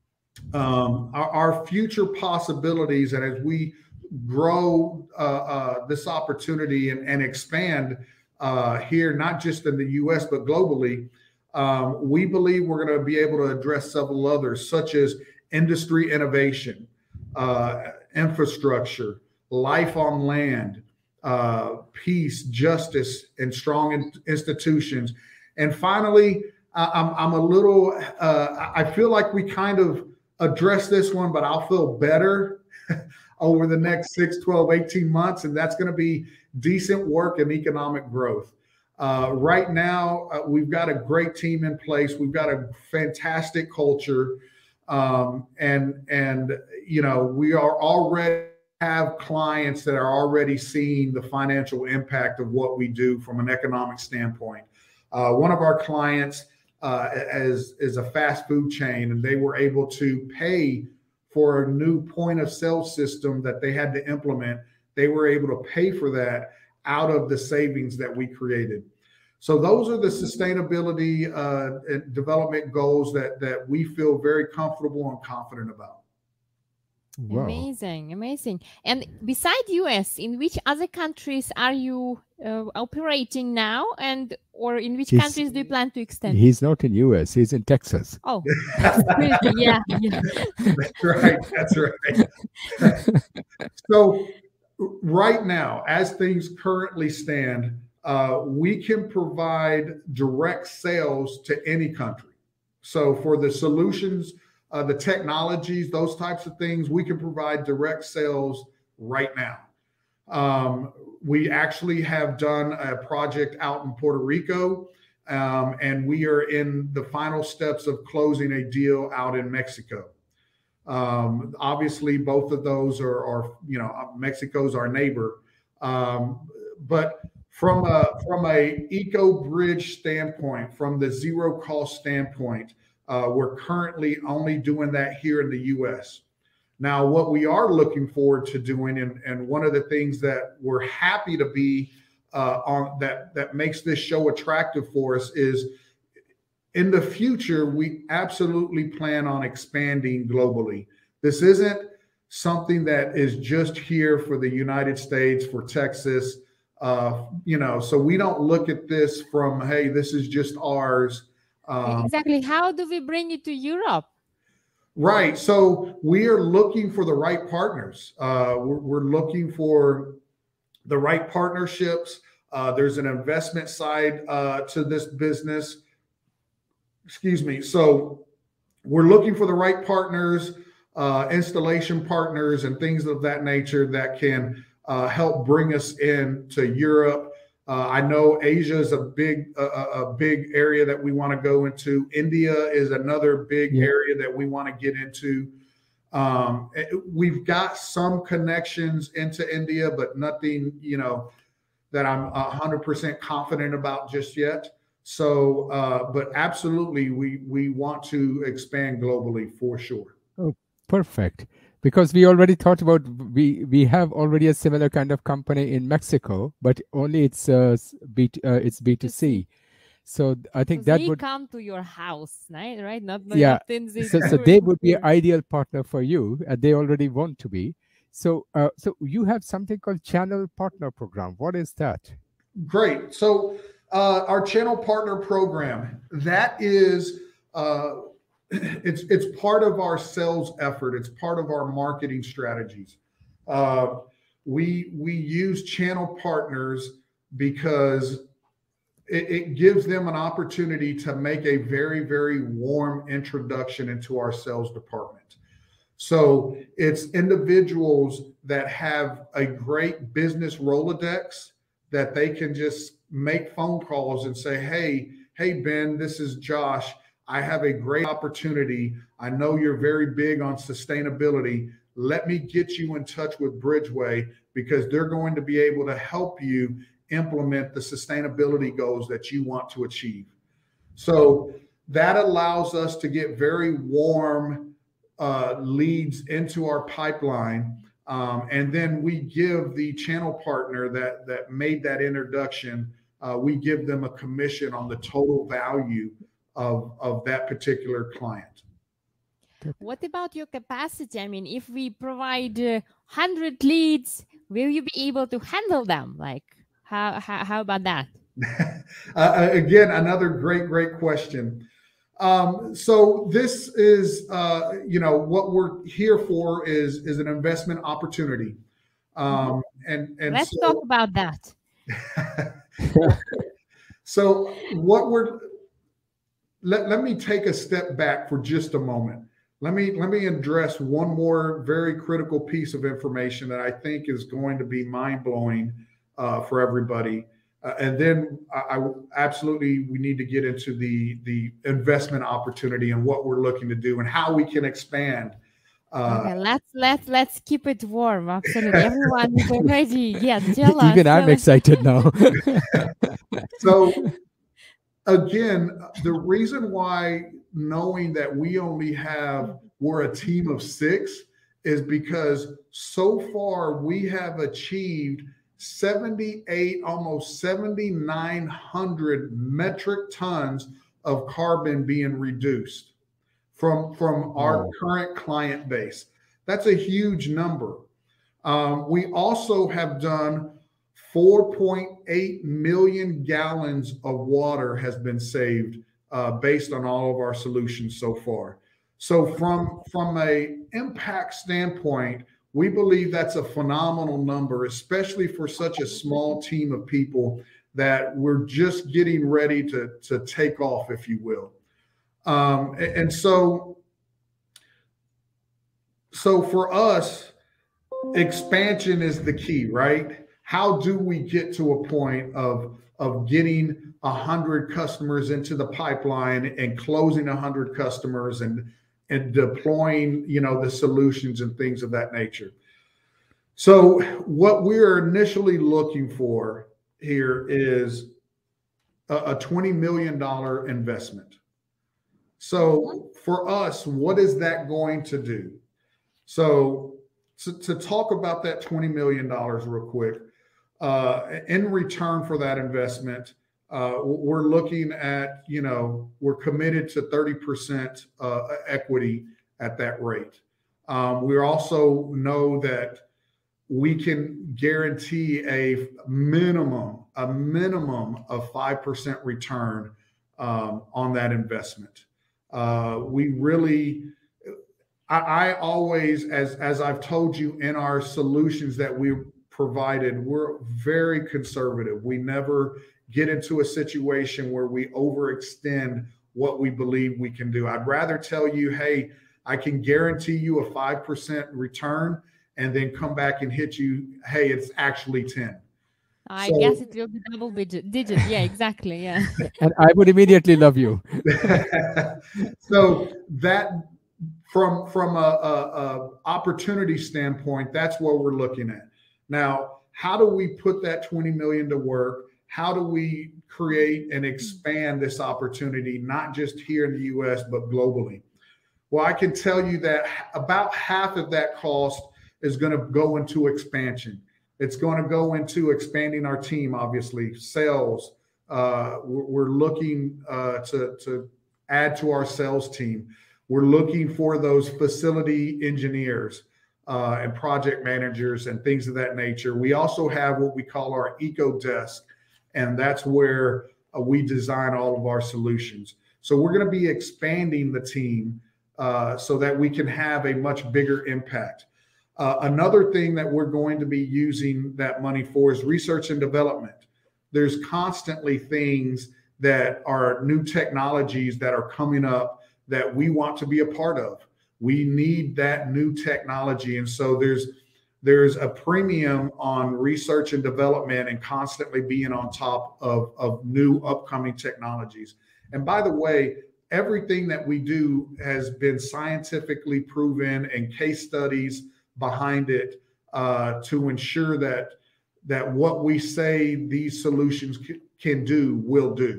our future possibilities, and as we grow this opportunity and expand here, not just in the US, but globally, we believe we're going to be able to address several others, such as industry innovation, infrastructure, life on land, peace, justice, and strong institutions. And finally, I'm a little, I feel like we kind of addressed this one, but I'll feel better over the next 6, 12, 18 months. And that's going to be decent work and economic growth. Right now, we've got a great team in place. We've got a fantastic culture. And you know, we are already have clients that are already seeing the financial impact of what we do from an economic standpoint. One of our clients is a fast food chain, and they were able to pay for a new point of sale system that they had to implement. They were able to pay for that out of the savings that we created. So those are the sustainability and development goals that we feel very comfortable and confident about. Wow. Amazing, amazing. And beside US, in which other countries are you operating now, and or in which countries do you plan to extend? He's not in US, he's in Texas. Oh, yeah. That's right. That's right. So right now, as things currently stand, we can provide direct sales to any country. So for the solutions, the technologies, those types of things, we can provide direct sales right now. We actually have done a project out in Puerto Rico, and we are in the final steps of closing a deal out in Mexico. Obviously, both of those are you know, Mexico's our neighbor, but from a eco-bridge standpoint, from the zero cost standpoint, we're currently only doing that here in the U.S. Now, what we are looking forward to doing, and one of the things that we're happy to be on that makes this show attractive for us is, in the future, we absolutely plan on expanding globally. This isn't something that is just here for the United States, for Texas. You know, so we don't look at this from, hey, this is just ours. Exactly. How do we bring it to Europe? Right. So we are looking for the right partners. We're looking for the right partnerships. There's an investment side to this business. Excuse me. So we're looking for the right partners, installation partners, and things of that nature that can help bring us into Europe. I know Asia is a big area that we want to go into. India is another big area that we want to get into. We've got some connections into India, but nothing, you know, that I'm 100% confident about just yet. So, but absolutely, we want to expand globally for sure. Oh, perfect. Because we already thought about, we have already a similar kind of company in Mexico, but only it's B2C. So I think that would come to your house, right? Not so they would be an ideal partner for you, and they already want to be. So so you have something called Channel Partner Program. What is that? Great. So our Channel Partner Program, that is it's part of our sales effort. It's part of our marketing strategies. We use channel partners because it gives them an opportunity to make a very, very warm introduction into our sales department. So it's individuals that have a great business Rolodex that they can just make phone calls and say, hey, Ben, this is Josh. I have a great opportunity. I know you're very big on sustainability. Let me get you in touch with Bridgeway, because they're going to be able to help you implement the sustainability goals that you want to achieve. So that allows us to get very warm leads into our pipeline. And then we give the channel partner that made that introduction, we give them a commission on the total value of that particular client. What about your capacity? I mean, if we provide 100 leads, will you be able to handle them? Like, how about that? Again, another great question. So this is, you know, what we're here for is an investment opportunity. And let's talk about that. So let me take a step back for just a moment. Let me address one more very critical piece of information that I think is going to be mind-blowing for everybody. And then absolutely, we need to get into the investment opportunity and what we're looking to do and how we can expand. Okay, let's keep it warm. Absolutely, everyone is already. Yeah, tell us. Even I'm excited now. So again, the reason why, knowing that we're a team of 6, is because so far we have achieved 78, almost 7,900 metric tons of carbon being reduced from our current client base. That's a huge number. We also have done 4.8 million gallons of water has been saved based on all of our solutions so far. So from a impact standpoint, we believe that's a phenomenal number, especially for such a small team of people that we're just getting ready to take off, if you will. And so for us, expansion is the key, right? How do we get to a point of getting 100 customers into the pipeline and closing 100 customers and deploying, the solutions and things of that nature? So what we're initially looking for here is a $20 million investment. So for us, what is that going to do? So to talk about that $20 million real quick, in return for that investment, we're looking at, we're committed to 30% equity at that rate. We also know that we can guarantee a minimum of 5% return on that investment. I always, as I've told you, in our solutions that we provided, we're very conservative. We never get into a situation where we overextend what we believe we can do. I'd rather tell you, hey, I can guarantee you a 5% return, and then come back and hit you, hey, it's actually 10. I guess it will be double digit. Yeah, exactly. Yeah. And I would immediately love you. So that, from a opportunity standpoint, that's what we're looking at. Now, how do we put that 20 million to work? How do we create and expand this opportunity, not just here in the US, but globally? Well, I can tell you that about half of that cost is going to go into expansion. It's going to go into expanding our team, obviously, sales. We're looking to add to our sales team. We're looking for those facility engineers and project managers and things of that nature. We also have what we call our Eco Desk, and that's where we design all of our solutions. So we're going to be expanding the team so that we can have a much bigger impact. Another thing that we're going to be using that money for is research and development. There's constantly things that are new technologies that are coming up that we want to be a part of. We need that new technology. And so there's a premium on research and development and constantly being on top of new upcoming technologies. And by the way, everything that we do has been scientifically proven and case studies behind it to ensure that what we say these solutions can do will do.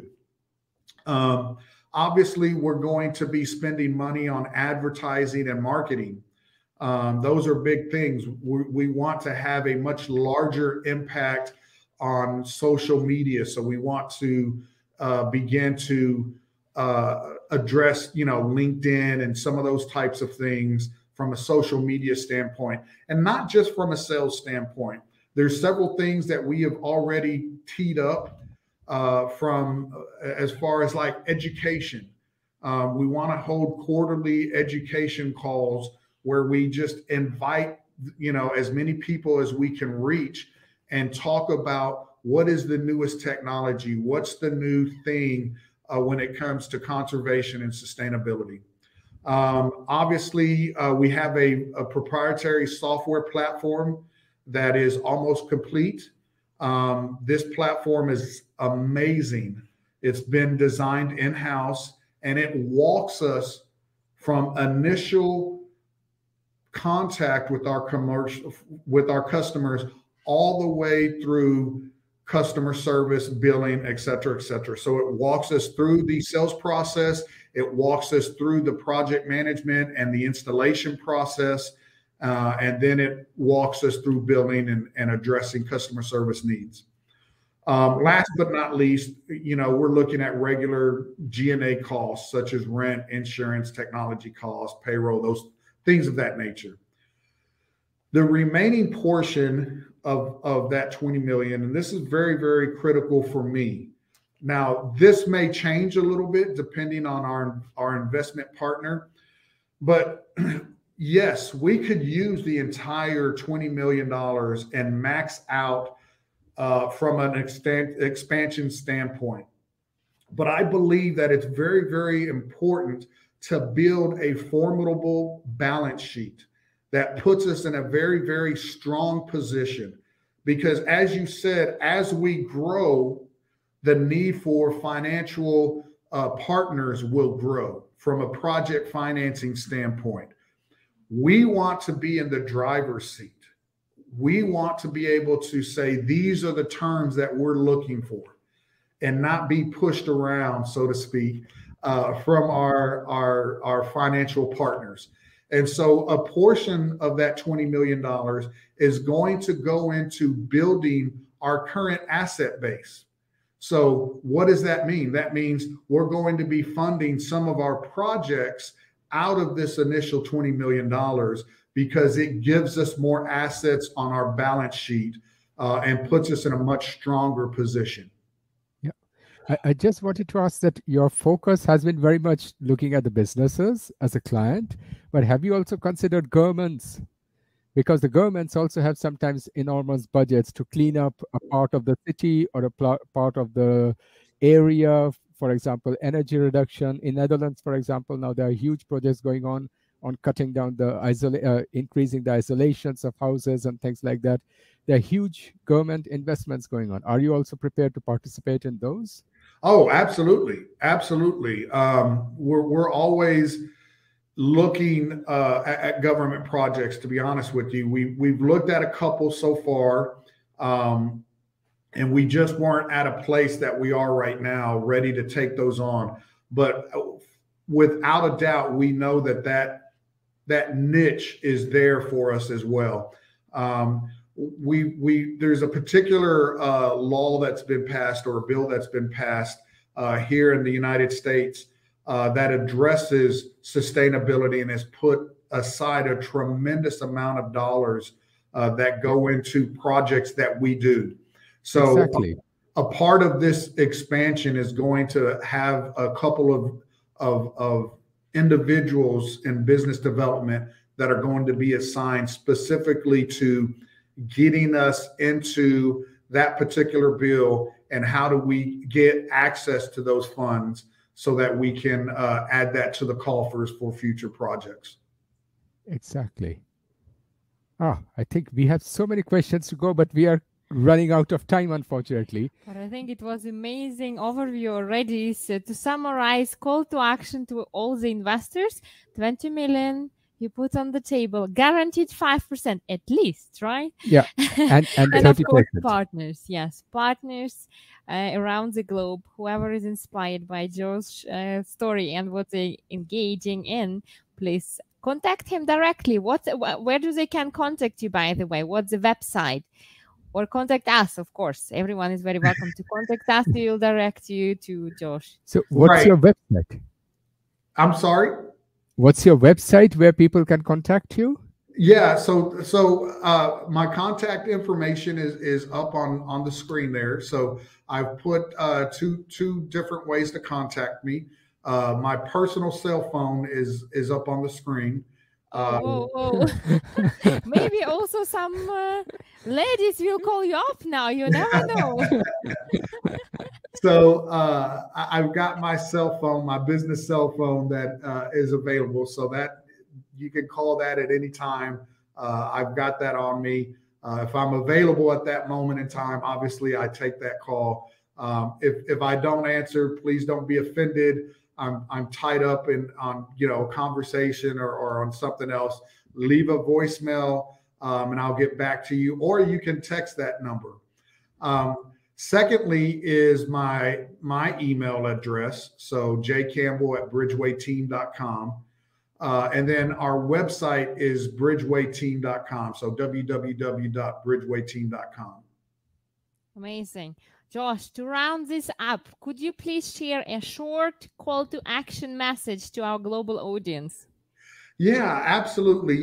Obviously, we're going to be spending money on advertising and marketing. Those are big things. We want to have a much larger impact on social media. So we want to begin to address, LinkedIn and some of those types of things from a social media standpoint, and not just from a sales standpoint. There's several things that we have already teed up from as far as like education. We want to hold quarterly education calls where we just invite, as many people as we can reach and talk about what is the newest technology, what's the new thing when it comes to conservation and sustainability. Obviously, we have a proprietary software platform that is almost complete. This platform is amazing. It's been designed in-house, and it walks us from initial contact with our customers all the way through customer service, billing, et cetera, et cetera. So it walks us through the sales process. It walks us through the project management and the installation process. And then it walks us through billing and addressing customer service needs. Last but not least, we're looking at regular G&A costs such as rent, insurance, technology costs, payroll, those things of that nature. The remaining portion of that 20 million, and this is very, very critical for me. Now, this may change a little bit depending on our investment partner, but yes, we could use the entire $20 million and max out from an expansion standpoint. But I believe that it's very, very important to build a formidable balance sheet that puts us in a very, very strong position. Because as you said, as we grow, the need for financial partners will grow from a project financing standpoint. We want to be in the driver's seat. We want to be able to say, these are the terms that we're looking for, and not be pushed around, so to speak, from our financial partners. And so a portion of that $20 million is going to go into building our current asset base. So what does that mean? That means we're going to be funding some of our projects out of this initial $20 million because it gives us more assets on our balance sheet and puts us in a much stronger position. I just wanted to ask that your focus has been very much looking at the businesses as a client, but have you also considered governments? Because the governments also have sometimes enormous budgets to clean up a part of the city or a part of the area. For example, energy reduction in Netherlands, for example, now there are huge projects going on cutting down increasing the isolations of houses and things like that. There are huge government investments going on. Are you also prepared to participate in those? Oh, absolutely. Absolutely. We're always looking at government projects, to be honest with you. We've looked at a couple so far, and we just weren't at a place that we are right now ready to take those on. But without a doubt, we know that niche is there for us as well. There's a particular law that's been passed, or a bill that's been passed here in the United States that addresses sustainability and has put aside a tremendous amount of dollars that go into projects that we do. So exactly. A part of this expansion is going to have a couple of individuals in business development that are going to be assigned specifically to getting us into that particular bill, and how do we get access to those funds so that we can add that to the coffers for future projects. Exactly. I think we have so many questions to go, but we are running out of time, unfortunately. But I think it was amazing overview already. So to summarize, call to action to all the investors, 20 million you put on the table, guaranteed 5% at least, right? Yeah, and and of course partners, yes, partners around the globe. Whoever is inspired by Joe's story and what they're engaging in, please contact him directly. Where do they can contact you, by the way? What's the website? Or contact us, of course. Everyone is very welcome to contact us. We'll direct you to Josh. So what's your website? I'm sorry? What's your website where people can contact you? Yeah, so my contact information is up on the screen there. So I've put two different ways to contact me. My personal cell phone is up on the screen. Maybe also some ladies will call you up now. You never know. So I've got my cell phone, my business cell phone that is available, so that you can call that at any time. I've got that on me. If I'm available at that moment in time, obviously I take that call. If I don't answer, please don't be offended. I'm tied up on a conversation or on something else. Leave a voicemail and I'll get back to you, or you can text that number. Secondly is my email address. So jcampbell@bridgewayteam.com. And then our website is bridgewayteam.com. So www.bridgewayteam.com. Amazing. Josh, to round this up, could you please share a short call to action message to our global audience? Yeah, absolutely.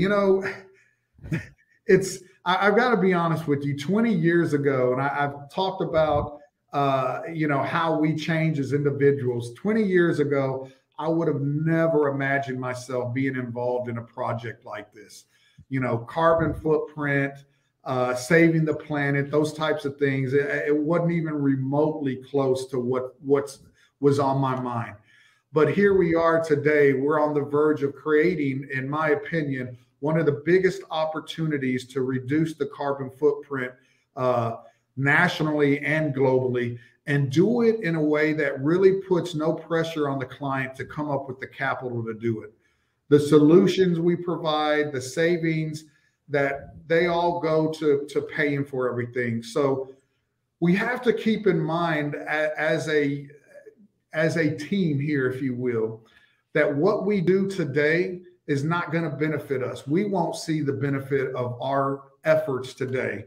I've got to be honest with you, 20 years ago, and I've talked about, how we change as individuals. 20 years ago, I would have never imagined myself being involved in a project like this. Carbon footprint, saving the planet, those types of things. It wasn't even remotely close to what was on my mind. But here we are today. We're on the verge of creating, in my opinion, one of the biggest opportunities to reduce the carbon footprint nationally and globally, and do it in a way that really puts no pressure on the client to come up with the capital to do it. The solutions we provide, the savings, that they all go to paying for everything. So we have to keep in mind as a team here, if you will, that what we do today is not going to benefit us. We won't see the benefit of our efforts today.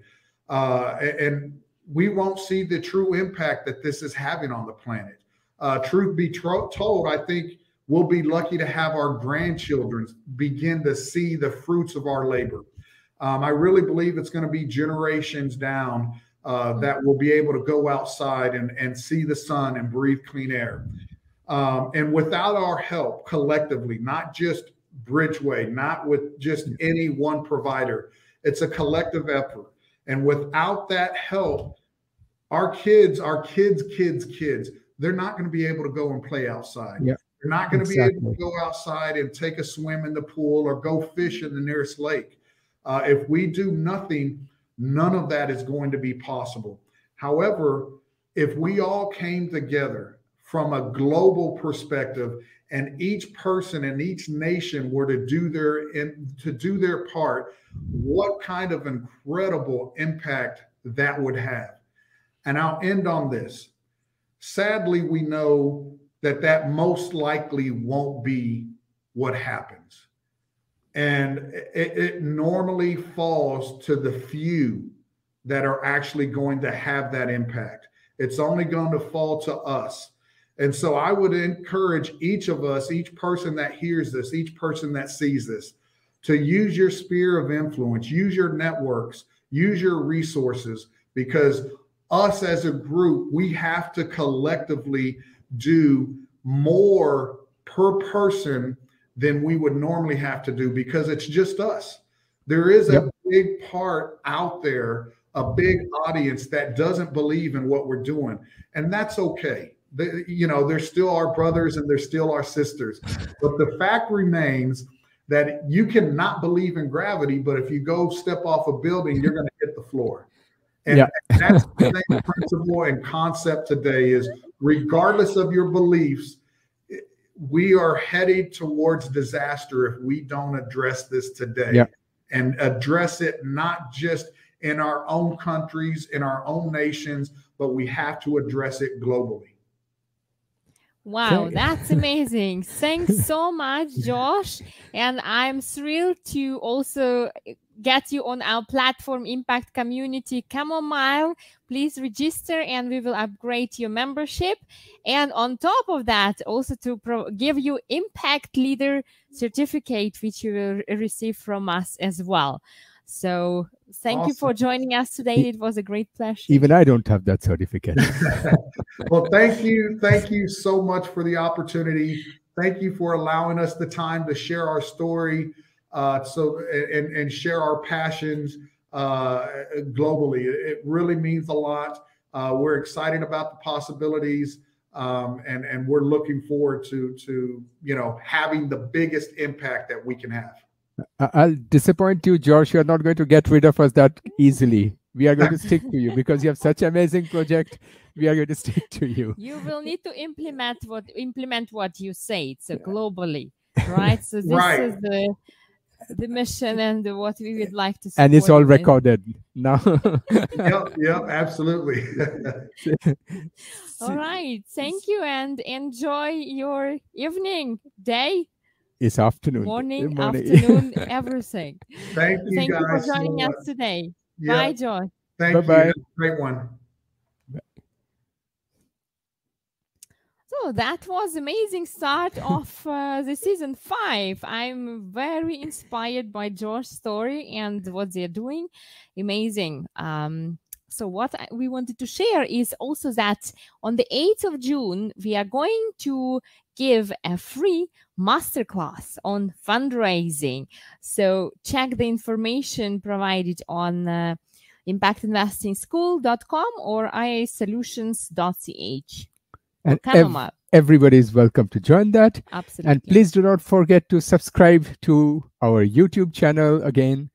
And we won't see the true impact that this is having on the planet. Truth be told, I think we'll be lucky to have our grandchildren begin to see the fruits of our labor. I really believe it's going to be generations down that will be able to go outside and see the sun and breathe clean air. And without our help collectively, not just Bridgeway, not with just any one provider, it's a collective effort. And without that help, our kids, they're not going to be able to go and play outside. Yeah, they're not going to be able to go outside and take a swim in the pool or go fish in the nearest lake. If we do nothing, none of that is going to be possible. However, if we all came together from a global perspective and each person and each nation were to do their part, what kind of incredible impact that would have. And I'll end on this. Sadly, we know that most likely won't be what happens. And it normally falls to the few that are actually going to have that impact. It's only going to fall to us. And so I would encourage each of us, each person that hears this, each person that sees this, to use your sphere of influence, use your networks, use your resources, because us as a group, we have to collectively do more per person than we would normally have to do, because it's just us. There is a big part out there, a big audience that doesn't believe in what we're doing, and that's okay. They're still our brothers and they're still our sisters. But the fact remains that you cannot believe in gravity, but if you go step off a building, you're going to hit the floor. And that's the same principle and concept today is, regardless of your beliefs, we are headed towards disaster if we don't address this today and address it not just in our own countries, in our own nations, but we have to address it globally. Wow, that's amazing. Thanks so much, Josh. And I'm thrilled to also get you on our platform, Impact Community Chamomile. Please register and we will upgrade your membership. And on top of that, also to give you Impact Leader certificate, which you will receive from us as well. So thank you for joining us today. It was a great pleasure. Even I don't have that certificate. Well, thank you. Thank you so much for the opportunity. Thank you for allowing us the time to share our story and share our passions globally. It really means a lot. We're excited about the possibilities and we're looking forward to having the biggest impact that we can have. I'll disappoint you, Josh. You're not going to get rid of us that easily. We are going to stick to you because you have such amazing project. We are going to stick to you. You will need to implement what you say. So globally, right? So this Right. is the mission and what we would like to. And it's support all you with. recorded now. Yep, absolutely. All right. Thank you and enjoy your evening, day, It's afternoon. morning, afternoon, everything. Thank you Thank you for guys so joining much. us today. Yeah, Bye, Joy. thank Bye-bye. you. Great one. So that was amazing start of the season 5. I'm very inspired by Josh's story and what they're doing. Amazing. So what we wanted to share is also that on the 8th of June, we are going to give a free masterclass on fundraising. So check the information provided on impactinvestingschool.com or iasolutions.ch. And Chamomile. everybody is welcome to join that. Absolutely. And please do not forget to subscribe to our YouTube channel. Again,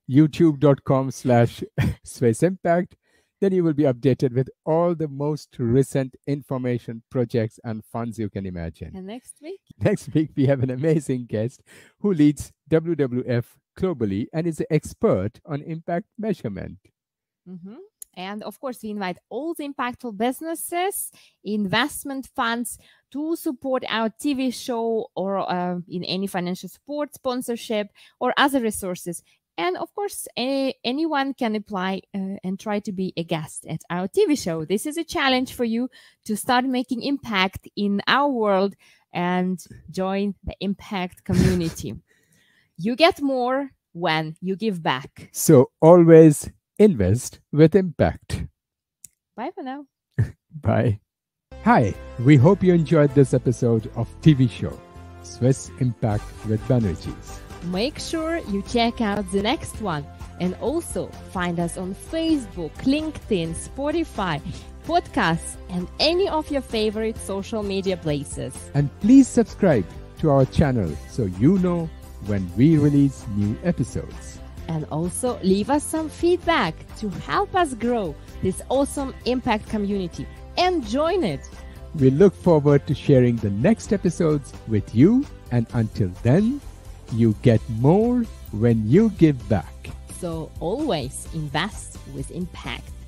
youtube.com/Swiss Impact. Then you will be updated with all the most recent information, projects, and funds you can imagine. And next week? Next week, we have an amazing guest who leads WWF globally and is an expert on impact measurement. Mm-hmm. And of course, we invite all the impactful businesses, investment funds to support our TV show or in any financial support, sponsorship, or other resources. And of course, anyone can apply and try to be a guest at our TV show. This is a challenge for you to start making impact in our world and join the impact community. You get more when you give back. So always invest with impact. Bye for now. Bye. Hi, we hope you enjoyed this episode of TV show Swiss Impact with Banerjees. Make sure you check out the next one and also find us on Facebook, LinkedIn, Spotify, podcasts, and any of your favorite social media places. And please subscribe to our channel so you know when we release new episodes. And also leave us some feedback to help us grow this awesome impact community and join it. We look forward to sharing the next episodes with you, and until then, you get more when you give back. So always invest with impact.